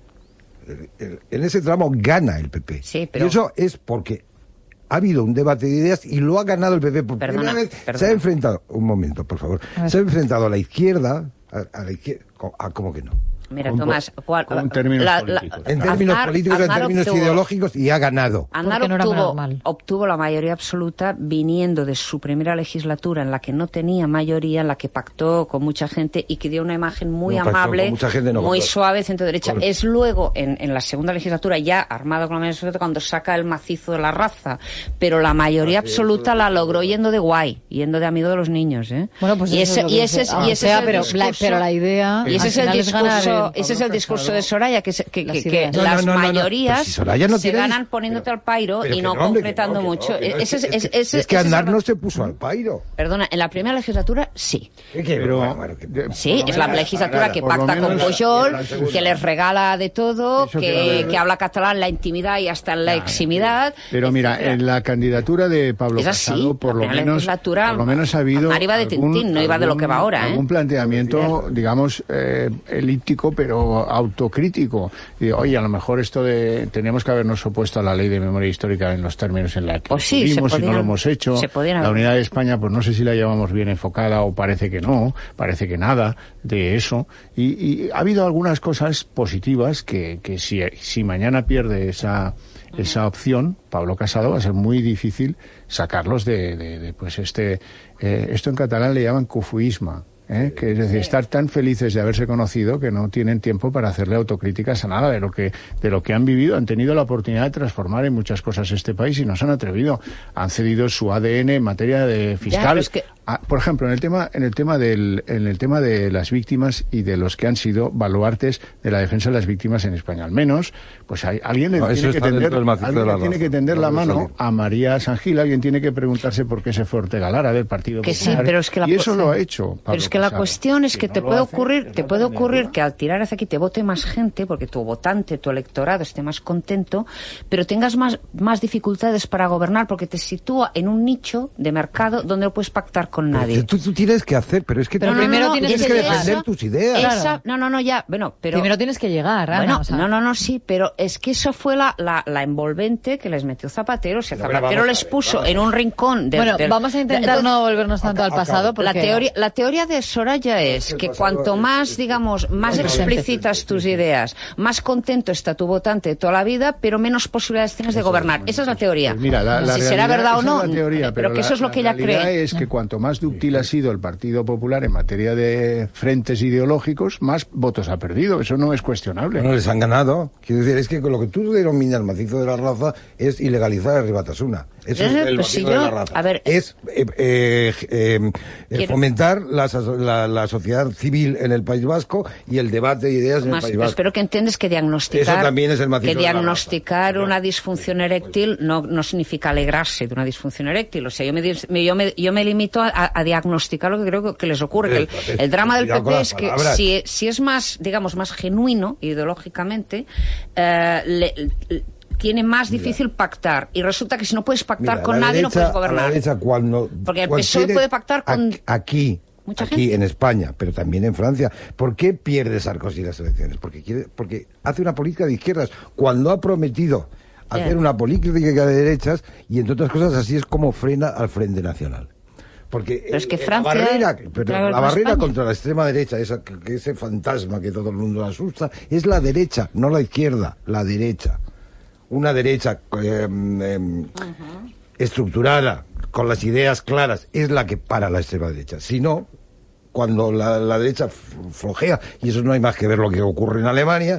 Speaker 2: El- el- en ese tramo gana el P P.
Speaker 5: Sí, pero-
Speaker 2: Y eso es porque ha habido un debate de ideas y lo ha ganado el P P. Por
Speaker 5: Perdona,
Speaker 2: primera vez
Speaker 5: perdona.
Speaker 2: se ha enfrentado, un momento, por favor,
Speaker 1: A ver.
Speaker 2: se ha enfrentado a la izquierda, a, a la izquierda, a, ¿cómo que no?
Speaker 5: Mira,
Speaker 3: Con-
Speaker 5: Tomás, ¿cuál,
Speaker 3: con términos políticos.
Speaker 2: En términos
Speaker 5: Aznar-
Speaker 2: políticos, en
Speaker 5: Aznar
Speaker 2: términos
Speaker 5: obtuvo-
Speaker 2: ideológicos, y ha ganado.
Speaker 5: Aznar
Speaker 1: Porque no era
Speaker 5: obtuvo,
Speaker 1: normal.
Speaker 5: obtuvo la mayoría absoluta viniendo de su primera legislatura en la que no tenía mayoría, en la que pactó con mucha gente y que dio una imagen muy
Speaker 2: No pactó
Speaker 5: amable,
Speaker 2: con mucha gente, no,
Speaker 5: muy
Speaker 2: con-
Speaker 5: suave, centro-derecha.
Speaker 2: con-
Speaker 5: Es luego, en, en la segunda legislatura, ya armado con la mayoría absoluta, cuando saca el macizo de la raza. Pero la mayoría absoluta la logró yendo de guay, yendo de amigo de los niños. ¿eh?
Speaker 1: Bueno, pues
Speaker 5: y
Speaker 1: eso
Speaker 5: ese,
Speaker 1: es lo
Speaker 5: y
Speaker 1: que
Speaker 5: ese,
Speaker 1: dice.
Speaker 5: es-
Speaker 1: Ah,
Speaker 5: y
Speaker 1: o
Speaker 5: ese
Speaker 1: sea,
Speaker 5: es el
Speaker 1: pero la-
Speaker 5: discurso,
Speaker 1: pero la idea,
Speaker 5: y ese
Speaker 1: al
Speaker 5: es el
Speaker 1: final, es ganar
Speaker 5: discurso,
Speaker 1: el-
Speaker 5: ese es el discurso de Soraya, que, se- que,
Speaker 1: Las
Speaker 5: que- que
Speaker 1: ideas.
Speaker 2: No,
Speaker 5: las
Speaker 2: no, no, no, no.
Speaker 5: mayorías
Speaker 2: Pero si Soraya no
Speaker 5: se
Speaker 2: tiene-
Speaker 5: ganan poniéndote
Speaker 2: pero-
Speaker 5: al pairo
Speaker 2: pero
Speaker 5: y
Speaker 2: que
Speaker 5: no,
Speaker 2: no, hombre, que
Speaker 5: concretando
Speaker 2: no, que no,
Speaker 5: mucho.
Speaker 2: que no,
Speaker 5: Ese
Speaker 2: es,
Speaker 5: es-
Speaker 2: que-
Speaker 5: ese-
Speaker 2: es
Speaker 5: ese
Speaker 2: que
Speaker 5: es el
Speaker 2: Aznar no
Speaker 5: error.
Speaker 2: se puso al pairo.
Speaker 5: Perdona, en la primera legislatura sí.
Speaker 2: ¿Qué, qué?
Speaker 3: Pero,
Speaker 2: Bueno, bueno, que-
Speaker 3: de-
Speaker 5: Sí,
Speaker 3: por
Speaker 5: es
Speaker 3: lo
Speaker 5: la
Speaker 3: menos-
Speaker 5: legislatura que
Speaker 3: por lo
Speaker 5: pacta con
Speaker 3: menos-
Speaker 5: Pujol,
Speaker 2: la segunda.
Speaker 5: que les regala de todo,
Speaker 3: Eso
Speaker 5: que,
Speaker 3: que-
Speaker 5: que habla catalán en la intimidad y hasta en la eximidad.
Speaker 3: Pero mira,
Speaker 5: etcétera.
Speaker 3: en la candidatura de Pablo
Speaker 5: Es así,
Speaker 3: Casado, por
Speaker 5: la
Speaker 3: lo
Speaker 5: primera
Speaker 3: menos,
Speaker 5: legislatura,
Speaker 3: por lo menos ha habido
Speaker 5: Aznar iba de
Speaker 3: algún-
Speaker 5: Tintín, no iba de lo que va ahora, ¿eh?
Speaker 3: algún planteamiento, digamos, eh, elíptico, pero autocrítico. Y, oye, a lo mejor esto de tenemos que habernos opuesto a la ley de memoria histórica en los términos en la que
Speaker 5: Pues sí, se
Speaker 3: estuvimos y no
Speaker 5: podían-
Speaker 3: lo hemos hecho.
Speaker 5: se podían
Speaker 3: La
Speaker 5: haber-
Speaker 3: unidad de España, pues no sé si la llevamos bien enfocada o parece que no, parece que nada de eso. Y, y ha habido algunas cosas positivas que, que si, si mañana pierde esa esa opción, Pablo Casado, va a ser muy difícil sacarlos de, de, de, pues este eh, esto en catalán le llaman cofuisma, ¿eh? Que es decir, estar tan felices de haberse conocido que no tienen tiempo para hacerle autocríticas a nada de lo que de lo que han vivido. Han tenido la oportunidad de transformar en muchas cosas este país y no se han atrevido. Han cedido su A D N en materia de fiscal.
Speaker 5: pero es que-
Speaker 3: Ah, por ejemplo, en el tema en el tema del en el tema de las víctimas y de los que han sido baluartes de la defensa de las víctimas en España, al menos, pues hay, alguien le
Speaker 2: No, eso
Speaker 3: tiene que
Speaker 2: está
Speaker 3: tender,
Speaker 2: dentro del macizo
Speaker 3: alguien
Speaker 2: de la
Speaker 3: le tiene
Speaker 2: raza.
Speaker 3: que tender
Speaker 2: No,
Speaker 3: la
Speaker 2: eso
Speaker 3: mano
Speaker 2: digo.
Speaker 3: a María San Gil, alguien tiene que preguntarse por qué se fue Ortega Lara del Partido
Speaker 5: Que sí,
Speaker 3: Popular.
Speaker 5: pero es que la
Speaker 3: y eso
Speaker 5: cu-
Speaker 3: lo ha hecho Pablo
Speaker 5: Pero es que la
Speaker 3: Casado.
Speaker 5: cuestión es
Speaker 3: Si
Speaker 5: que
Speaker 3: no
Speaker 5: te
Speaker 3: lo
Speaker 5: puede
Speaker 3: hace,
Speaker 5: ocurrir,
Speaker 3: es
Speaker 5: te
Speaker 3: no
Speaker 5: puede
Speaker 3: tenerlo.
Speaker 5: ocurrir que al tirar hacia aquí te vote más gente, porque tu votante, tu electorado esté más contento, pero tengas más, más dificultades para gobernar, porque te sitúa en un nicho de mercado donde no puedes pactar con
Speaker 2: Pero
Speaker 5: nadie.
Speaker 2: Tú, tú tienes que hacer, pero es que
Speaker 1: Pero
Speaker 2: tú
Speaker 1: primero tienes
Speaker 2: tienes
Speaker 1: que
Speaker 2: que
Speaker 1: llegar.
Speaker 2: defender tus ideas.
Speaker 1: Claro.
Speaker 5: Esa- no, no, no, ya, bueno, pero...
Speaker 1: Primero tienes que llegar, Ana,
Speaker 5: Bueno,
Speaker 1: o sea.
Speaker 5: no, no, no, sí, pero es que eso fue la, la, la envolvente que les metió Zapatero. O sea,
Speaker 2: Pero
Speaker 5: Zapatero
Speaker 2: vamos a
Speaker 5: les
Speaker 2: ver,
Speaker 5: puso
Speaker 2: vamos a
Speaker 5: en un rincón de...
Speaker 1: Bueno,
Speaker 5: del-
Speaker 1: vamos a intentar
Speaker 5: de-
Speaker 1: no volvernos tanto al
Speaker 2: Acabo.
Speaker 1: pasado porque...
Speaker 5: La teoría, la teoría de Soraya es
Speaker 2: el
Speaker 5: que
Speaker 2: pasado
Speaker 5: cuanto
Speaker 2: es-
Speaker 5: más,
Speaker 2: es-
Speaker 5: digamos, más
Speaker 2: es
Speaker 1: presente.
Speaker 5: explicitas tus ideas, más contento está tu votante de toda la vida, pero menos posibilidades tienes de gobernar. Esa es la teoría.
Speaker 3: Pues mira, la, la
Speaker 5: si
Speaker 3: realidad,
Speaker 5: será verdad o
Speaker 3: esa
Speaker 5: no,
Speaker 3: es la teoría,
Speaker 5: pero que
Speaker 3: la-
Speaker 5: eso es lo
Speaker 3: la
Speaker 5: que ella
Speaker 3: realidad
Speaker 5: cree.
Speaker 3: es que cuanto más dúctil ha sido el Partido Popular en materia de frentes ideológicos, más votos ha perdido. Eso no es cuestionable.
Speaker 2: Bueno, les han ganado. Quiero decir, es que con lo que tú denominas macizo de la raza es ilegalizar el Ribatasuna. Eso es
Speaker 5: Eh,
Speaker 2: el
Speaker 5: pues si
Speaker 2: macizo de
Speaker 5: yo-
Speaker 2: la raza.
Speaker 5: a ver,
Speaker 2: es eh, eh, eh, eh,
Speaker 5: Quiero-
Speaker 2: fomentar la, aso- la, la sociedad civil en el País Vasco y el debate de ideas en
Speaker 5: Más,
Speaker 2: el País
Speaker 5: pero
Speaker 2: Vasco.
Speaker 5: espero que entiendes que diagnosticar,
Speaker 2: Eso también es el macizo
Speaker 5: que
Speaker 2: de la
Speaker 5: diagnosticar
Speaker 2: raza.
Speaker 5: una disfunción eréctil no, no significa alegrarse de una disfunción eréctil. O sea, yo me, di- me- yo me, yo me limito a, a diagnosticar lo que creo que, que les ocurre. Que el,
Speaker 2: Pero,
Speaker 5: el drama del
Speaker 2: cuidado con
Speaker 5: P P
Speaker 2: las
Speaker 5: es que
Speaker 2: palabras.
Speaker 5: si, si es más, digamos, más genuino ideológicamente, eh, le- le- tiene más difícil pactar. Y resulta que si no puedes pactar
Speaker 2: Mira,
Speaker 5: con
Speaker 2: la
Speaker 5: nadie
Speaker 2: derecha-
Speaker 5: no puedes
Speaker 2: a la
Speaker 5: gobernar.
Speaker 2: derecha, cuando,
Speaker 5: Porque el
Speaker 2: cuando
Speaker 5: P S O E
Speaker 2: tienes-
Speaker 5: puede pactar con
Speaker 2: ac- Aquí,
Speaker 5: mucha
Speaker 2: aquí
Speaker 5: gente.
Speaker 2: en España, pero también en Francia. ¿Por qué pierde Sarkozy las elecciones? Porque quiere, porque hace una política de izquierdas cuando ha prometido hacer
Speaker 5: Bien.
Speaker 2: una política de derechas y entre otras cosas así es como frena al Frente Nacional. Porque
Speaker 5: Pero es que
Speaker 2: eh,
Speaker 5: Francia-
Speaker 2: la barrera, pero
Speaker 5: Claro,
Speaker 2: la
Speaker 5: con
Speaker 2: barrera
Speaker 5: España.
Speaker 2: contra la extrema derecha, esa, que, que ese fantasma que todo el mundo asusta, es la derecha, no la izquierda, la derecha. Una derecha eh, em, estructurada, con las ideas claras, es la que para la extrema derecha. Si no, cuando la, la derecha f- flojea, y eso no hay más que ver lo que ocurre en Alemania,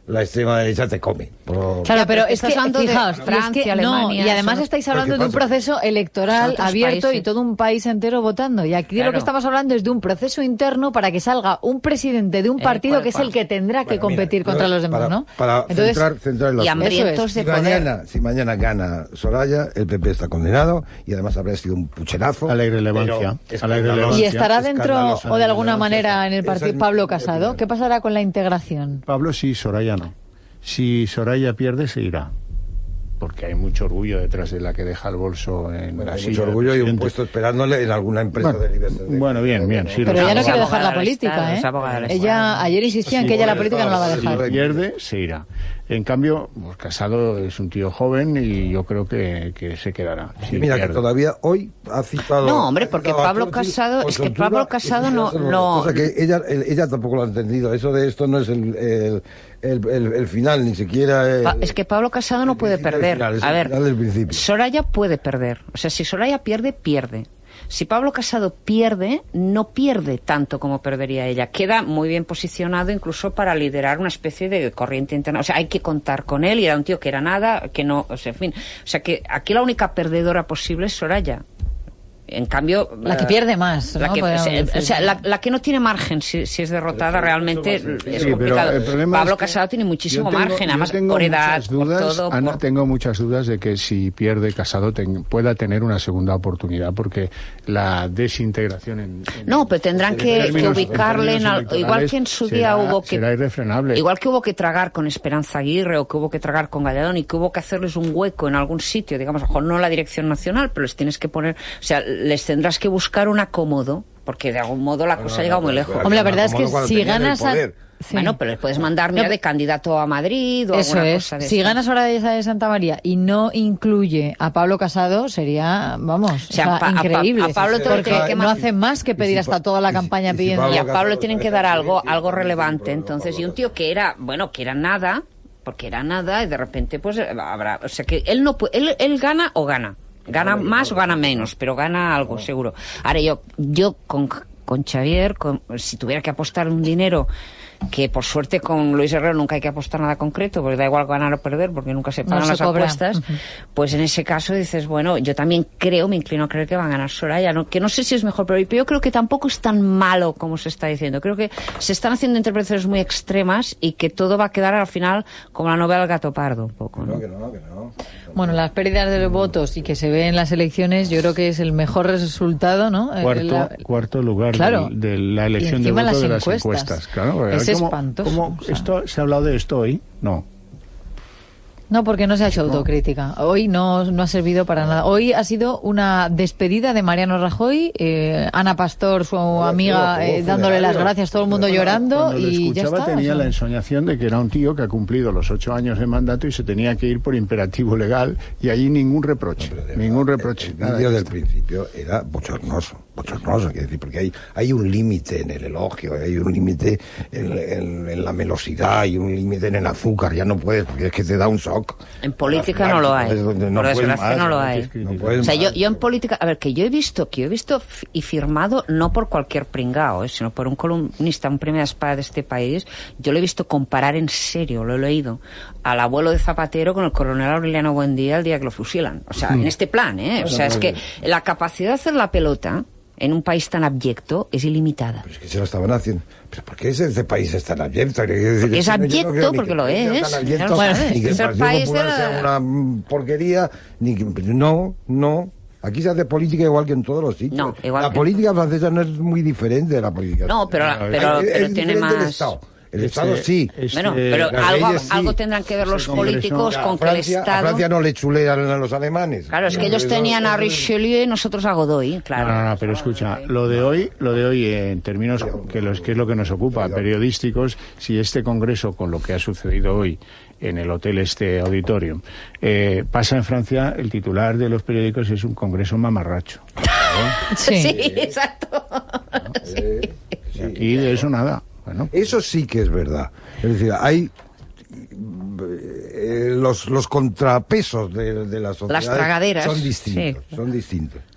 Speaker 2: la extrema derecha te come. Por...
Speaker 1: Claro, pero es que,
Speaker 5: hablando
Speaker 1: fijaos,
Speaker 5: de Francia,
Speaker 1: es que,
Speaker 5: Alemania...
Speaker 1: No, y además estáis hablando de un proceso electoral abierto
Speaker 5: países.
Speaker 1: Y todo un país entero votando. Y aquí claro. de lo que estamos hablando es de un proceso interno para que salga un presidente de un partido que es el que tendrá que bueno, competir mira, contra los demás,
Speaker 2: para,
Speaker 1: ¿no?
Speaker 2: Para Entonces, centrar, centrar en
Speaker 5: y hambrientos de
Speaker 2: si
Speaker 5: poder.
Speaker 2: Mañana, si mañana gana Soraya, el P P está condenado y además habrá sido un pucherazo.
Speaker 3: A la irrelevancia. A la irrelevancia.
Speaker 1: ¿Y estará dentro o de alguna manera en el partido Pablo Casado? ¿Qué pasará con la integración?
Speaker 3: Pablo sí, Soraya no. Si Soraya pierde, se irá. Porque hay mucho orgullo detrás de la que deja el bolso en
Speaker 2: bueno,
Speaker 3: la
Speaker 2: hay
Speaker 3: silla.
Speaker 2: Mucho orgullo y un puesto esperándole en alguna empresa
Speaker 3: bueno,
Speaker 2: de libertad.
Speaker 3: Bueno, bien, bien. Sí,
Speaker 1: pero ella no quiere dejar la política, ¿eh? Ella ayer insistía sí, en que ella la política no la va a dejar.
Speaker 3: Si pierde, se irá. En cambio, pues Casado es un tío joven y yo creo que, que se quedará.
Speaker 2: Si mira, pierde. Que todavía hoy ha citado...
Speaker 5: No, hombre, porque Pablo Casado... Es que Pablo Casado no... no...
Speaker 2: O sea, que ella, ella tampoco lo ha entendido. Eso de esto no es el... el El, el, el final, ni siquiera... El,
Speaker 5: es que Pablo Casado no puede perder.
Speaker 2: Final,
Speaker 5: a ver, Soraya puede perder. O sea, si Soraya pierde, pierde. Si Pablo Casado pierde, no pierde tanto como perdería ella. Queda muy bien posicionado incluso para liderar una especie de corriente interna. O sea, hay que contar con él y era un tío que era nada, que no... O sea, en fin. O sea, que aquí la única perdedora posible es Soraya. En cambio...
Speaker 1: La que pierde más, ¿no?
Speaker 5: La que, o sea, la, la que no tiene margen si, si es derrotada realmente es sí, complicado. Pablo es Casado tiene muchísimo tengo, margen, además por edad,
Speaker 3: dudas,
Speaker 5: por todo.
Speaker 3: Ana,
Speaker 5: por...
Speaker 3: tengo muchas dudas de que si pierde Casado ten, pueda tener una segunda oportunidad, porque la desintegración en... en
Speaker 5: no, pero tendrán que, términos, que ubicarle en... Al, igual que en su
Speaker 3: será,
Speaker 5: día hubo que...
Speaker 3: Será irrefrenable.
Speaker 5: Igual que hubo que tragar con Esperanza Aguirre o que hubo que tragar con Gallardón y que hubo que hacerles un hueco en algún sitio, digamos, ojo, no la dirección nacional, pero les tienes que poner... O sea, les tendrás que buscar un acomodo, porque de algún modo la cosa no, ha llegado no, muy lejos.
Speaker 1: Hombre, la verdad es que si ganas... A...
Speaker 5: Sí. Bueno, pero les puedes mandar mira, no, de candidato a Madrid o
Speaker 1: eso
Speaker 5: alguna
Speaker 1: es.
Speaker 5: cosa de
Speaker 1: Si
Speaker 5: esto.
Speaker 1: ganas ahora esa de Santa María y no incluye a Pablo Casado, sería, vamos, o sea, o sea, increíble.
Speaker 5: A, pa, a Pablo
Speaker 1: porque que no hacen más que pedir
Speaker 2: si
Speaker 1: hasta toda la
Speaker 2: y
Speaker 1: campaña
Speaker 2: si,
Speaker 1: pidiendo.
Speaker 2: Y, si
Speaker 5: y a Pablo le tienen que dar algo, algo relevante, entonces, y un tío que era, bueno, que era nada, porque era nada, y de repente, pues, habrá, o sea, que él no puede, él, él gana o gana. Gana más o gana menos, pero gana algo, seguro. Ahora, yo, yo con, con Xavier, con, si tuviera que apostar un dinero, que por suerte con Luis Herrero nunca hay que apostar nada concreto, porque da igual ganar o perder, porque nunca se pagan no las se apuestas, uh-huh. Pues en ese caso dices, bueno, yo también creo, me inclino a creer que van a ganar Soraya, ¿no? Que no sé si es mejor, pero yo creo que tampoco es tan malo como se está diciendo. Creo que se están haciendo interpretaciones muy extremas y que todo va a quedar al final como la novela del gato pardo, un poco, ¿no?
Speaker 2: No, que no, que no.
Speaker 1: Bueno, las pérdidas de votos y que se ve en las elecciones, yo creo que es el mejor resultado, ¿no?
Speaker 3: Cuarto,
Speaker 1: la...
Speaker 3: cuarto lugar
Speaker 1: claro.
Speaker 3: de, de la elección de voto
Speaker 1: las
Speaker 3: de las
Speaker 1: encuestas.
Speaker 3: encuestas. Claro,
Speaker 1: es
Speaker 3: ¿cómo,
Speaker 1: espantoso.
Speaker 3: ¿cómo,
Speaker 1: o sea...
Speaker 3: esto, ¿Se ha hablado de esto hoy? No.
Speaker 1: No, porque no se ha hecho
Speaker 3: no.
Speaker 1: autocrítica. Hoy no, no ha servido para nada. Hoy ha sido una despedida de Mariano Rajoy, eh, Ana Pastor, su Hola, amiga, tío, eh, dándole las gracias, todo el mundo
Speaker 3: bueno,
Speaker 1: llorando
Speaker 3: cuando
Speaker 1: y
Speaker 3: ya está. Tenía o sea... la ensoñación de que era un tío que ha cumplido los ocho años de mandato y se tenía que ir por imperativo legal y allí ningún reproche, no, ningún verdad, reproche.
Speaker 2: El, el vídeo del principio era bochornoso, bochornoso, quiero decir, porque hay, hay un límite en el elogio, hay un límite en, en, en la melosidad, hay un límite en el azúcar, ya no puedes, porque es que te da un shock.
Speaker 5: En política no lo hay. No por desgracia no lo hay.
Speaker 2: No
Speaker 5: o sea, yo, yo en política, a ver, que yo he visto, que yo he visto y firmado no por cualquier pringao, ¿eh? Sino por un columnista, un premio de espada de este país, yo lo he visto comparar en serio, lo he leído, al abuelo de Zapatero con el coronel Aureliano Buendía el día que lo fusilan. O sea, en este plan, ¿eh? O sea, es que la capacidad de hacer la pelota en un país tan abyecto es ilimitada.
Speaker 2: Pero es que se lo estaban haciendo. ¿Pero por qué ese país es tan abyecto? Decir,
Speaker 5: porque es abyecto, no porque lo es.
Speaker 2: Abyecto, bueno, ni que el Partido país Popular la... sea una porquería, ni que... No, no. Aquí se hace política igual que en todos los sitios.
Speaker 5: No, igual
Speaker 2: la
Speaker 5: que...
Speaker 2: política francesa no es muy diferente de la política.
Speaker 5: No, pero,
Speaker 2: no,
Speaker 5: pero,
Speaker 2: es,
Speaker 5: pero
Speaker 2: es
Speaker 5: tiene más...
Speaker 2: El Estado. El este, Estado sí.
Speaker 5: Este, bueno, pero algo, sí. algo tendrán que ver los este políticos ya, con
Speaker 2: Francia,
Speaker 5: que el Estado...
Speaker 2: A Francia no le chulean a los alemanes.
Speaker 5: Claro, es que ellos tenían a Richelieu y nosotros a Godoy, claro.
Speaker 3: No, no, no, pero escucha, lo de hoy, lo de hoy en términos que, los, que es lo que nos ocupa, periodísticos, si este congreso, con lo que ha sucedido hoy en el hotel este auditorio, eh, pasa en Francia, el titular de los periódicos es un congreso mamarracho.
Speaker 5: ¿No? Sí. sí, exacto.
Speaker 2: ¿No?
Speaker 5: Sí.
Speaker 2: Eh, sí.
Speaker 3: Y de eso nada. Bueno.
Speaker 2: Eso sí que es verdad. Es decir, hay eh, los, los contrapesos de, de la sociedad
Speaker 5: las tragaderas
Speaker 2: son distintos,
Speaker 5: sí.
Speaker 2: son distintos.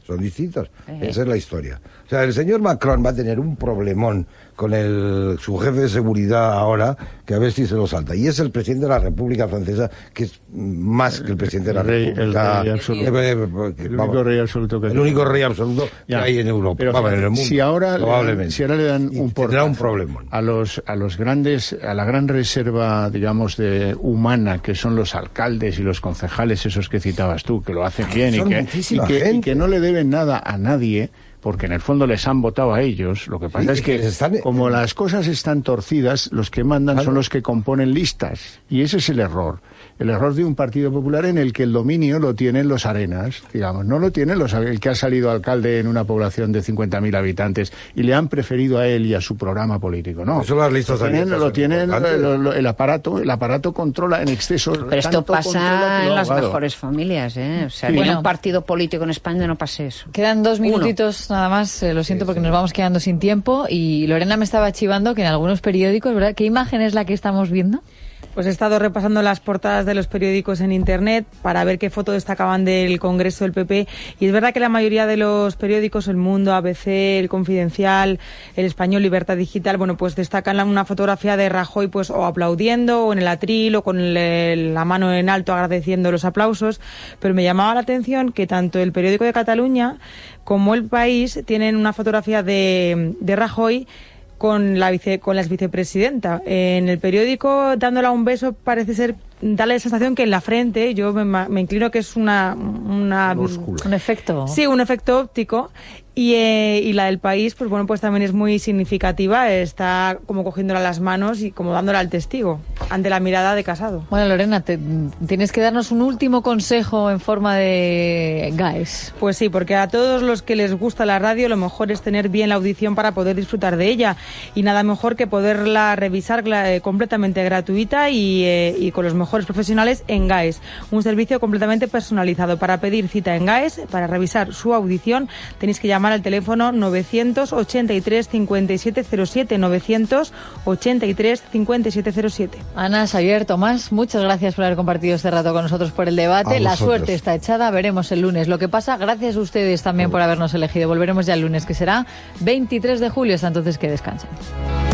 Speaker 2: son distintos.
Speaker 5: Eh.
Speaker 2: Esa es la historia. O sea, el señor Macron va a tener un problemón con el, su jefe de seguridad ahora, que a ver si se lo salta. Y es el presidente de la República Francesa, que es más que el presidente de la
Speaker 3: rey,
Speaker 2: República.
Speaker 3: El rey absoluto.
Speaker 2: Eh, eh,
Speaker 3: el
Speaker 2: vamos,
Speaker 3: único rey absoluto que
Speaker 2: El único rey absoluto
Speaker 3: ya.
Speaker 2: que hay en Europa.
Speaker 3: Pero
Speaker 2: vamos, en el mundo.
Speaker 3: Si ahora,
Speaker 2: probablemente.
Speaker 3: le dan, si ahora le dan un
Speaker 2: tendrá un
Speaker 3: portazo
Speaker 2: problema.
Speaker 3: a los a los grandes, a la gran reserva, digamos, de humana, que son los alcaldes y los concejales, esos que citabas tú, que lo hacen bien y que, y, que, y que no le deben nada a nadie, porque en el fondo les han votado a ellos. Lo que pasa sí, es que, que están... como las cosas están torcidas, los que mandan claro. son los que componen listas. Y ese es el error. El error de un Partido Popular en el que el dominio lo tienen los arenas, digamos. No lo tienen los, el que ha salido alcalde en una población de cincuenta mil habitantes y le han preferido a él y a su programa político. No.
Speaker 2: Eso las listas
Speaker 3: lo tienen, lo tienen lo, lo, el aparato. El aparato controla en exceso.
Speaker 5: Pero esto pasa en las mejores familias, ¿eh? O sea, sí. bueno, un partido político en España no pasa eso.
Speaker 1: Quedan dos minutitos Uno. nada más. Eh, lo siento sí, porque sí. nos vamos quedando sin tiempo. Y Lorena me estaba chivando que en algunos periódicos, ¿verdad? ¿Qué imagen es la que estamos viendo?
Speaker 6: Pues he estado repasando las portadas de los periódicos en internet para ver qué fotos destacaban del Congreso del P P, y es verdad que la mayoría de los periódicos, El Mundo, A B C, El Confidencial, El Español, Libertad Digital, bueno, pues destacan una fotografía de Rajoy pues o aplaudiendo o en el atril o con el, la mano en alto agradeciendo los aplausos, pero me llamaba la atención que tanto el periódico de Cataluña como El País tienen una fotografía de, de Rajoy con la vice, con la vicepresidenta. En el periódico, dándola un beso, parece ser, da la sensación que en la frente, yo me, me inclino que es una... una
Speaker 1: un efecto.
Speaker 6: Sí, un efecto óptico. Y, eh, y la del País, pues bueno, pues también es muy significativa, está como cogiéndola las manos y como dándola al testigo, ante la mirada de Casado.
Speaker 1: Bueno, Lorena, te, tienes que darnos un último consejo en forma de GAES.
Speaker 6: Pues sí, porque a todos los que les gusta la radio, lo mejor es tener bien la audición para poder disfrutar de ella, y nada mejor que poderla revisar eh, completamente gratuita y, eh, y con los mejores profesionales en GAES, un servicio completamente personalizado. Para pedir cita en GAES, para revisar su audición, tenéis que llamar al teléfono novecientos ochenta y tres cincuenta y siete cero siete, novecientos ochenta y tres cincuenta y siete cero siete.
Speaker 1: Ana, Xavier, Tomás, muchas gracias por haber compartido este rato con nosotros por el debate. La suerte está echada, veremos el lunes lo que pasa. Gracias a ustedes también por habernos elegido. Volveremos ya el lunes, que será veintitrés de julio, hasta entonces que descansen.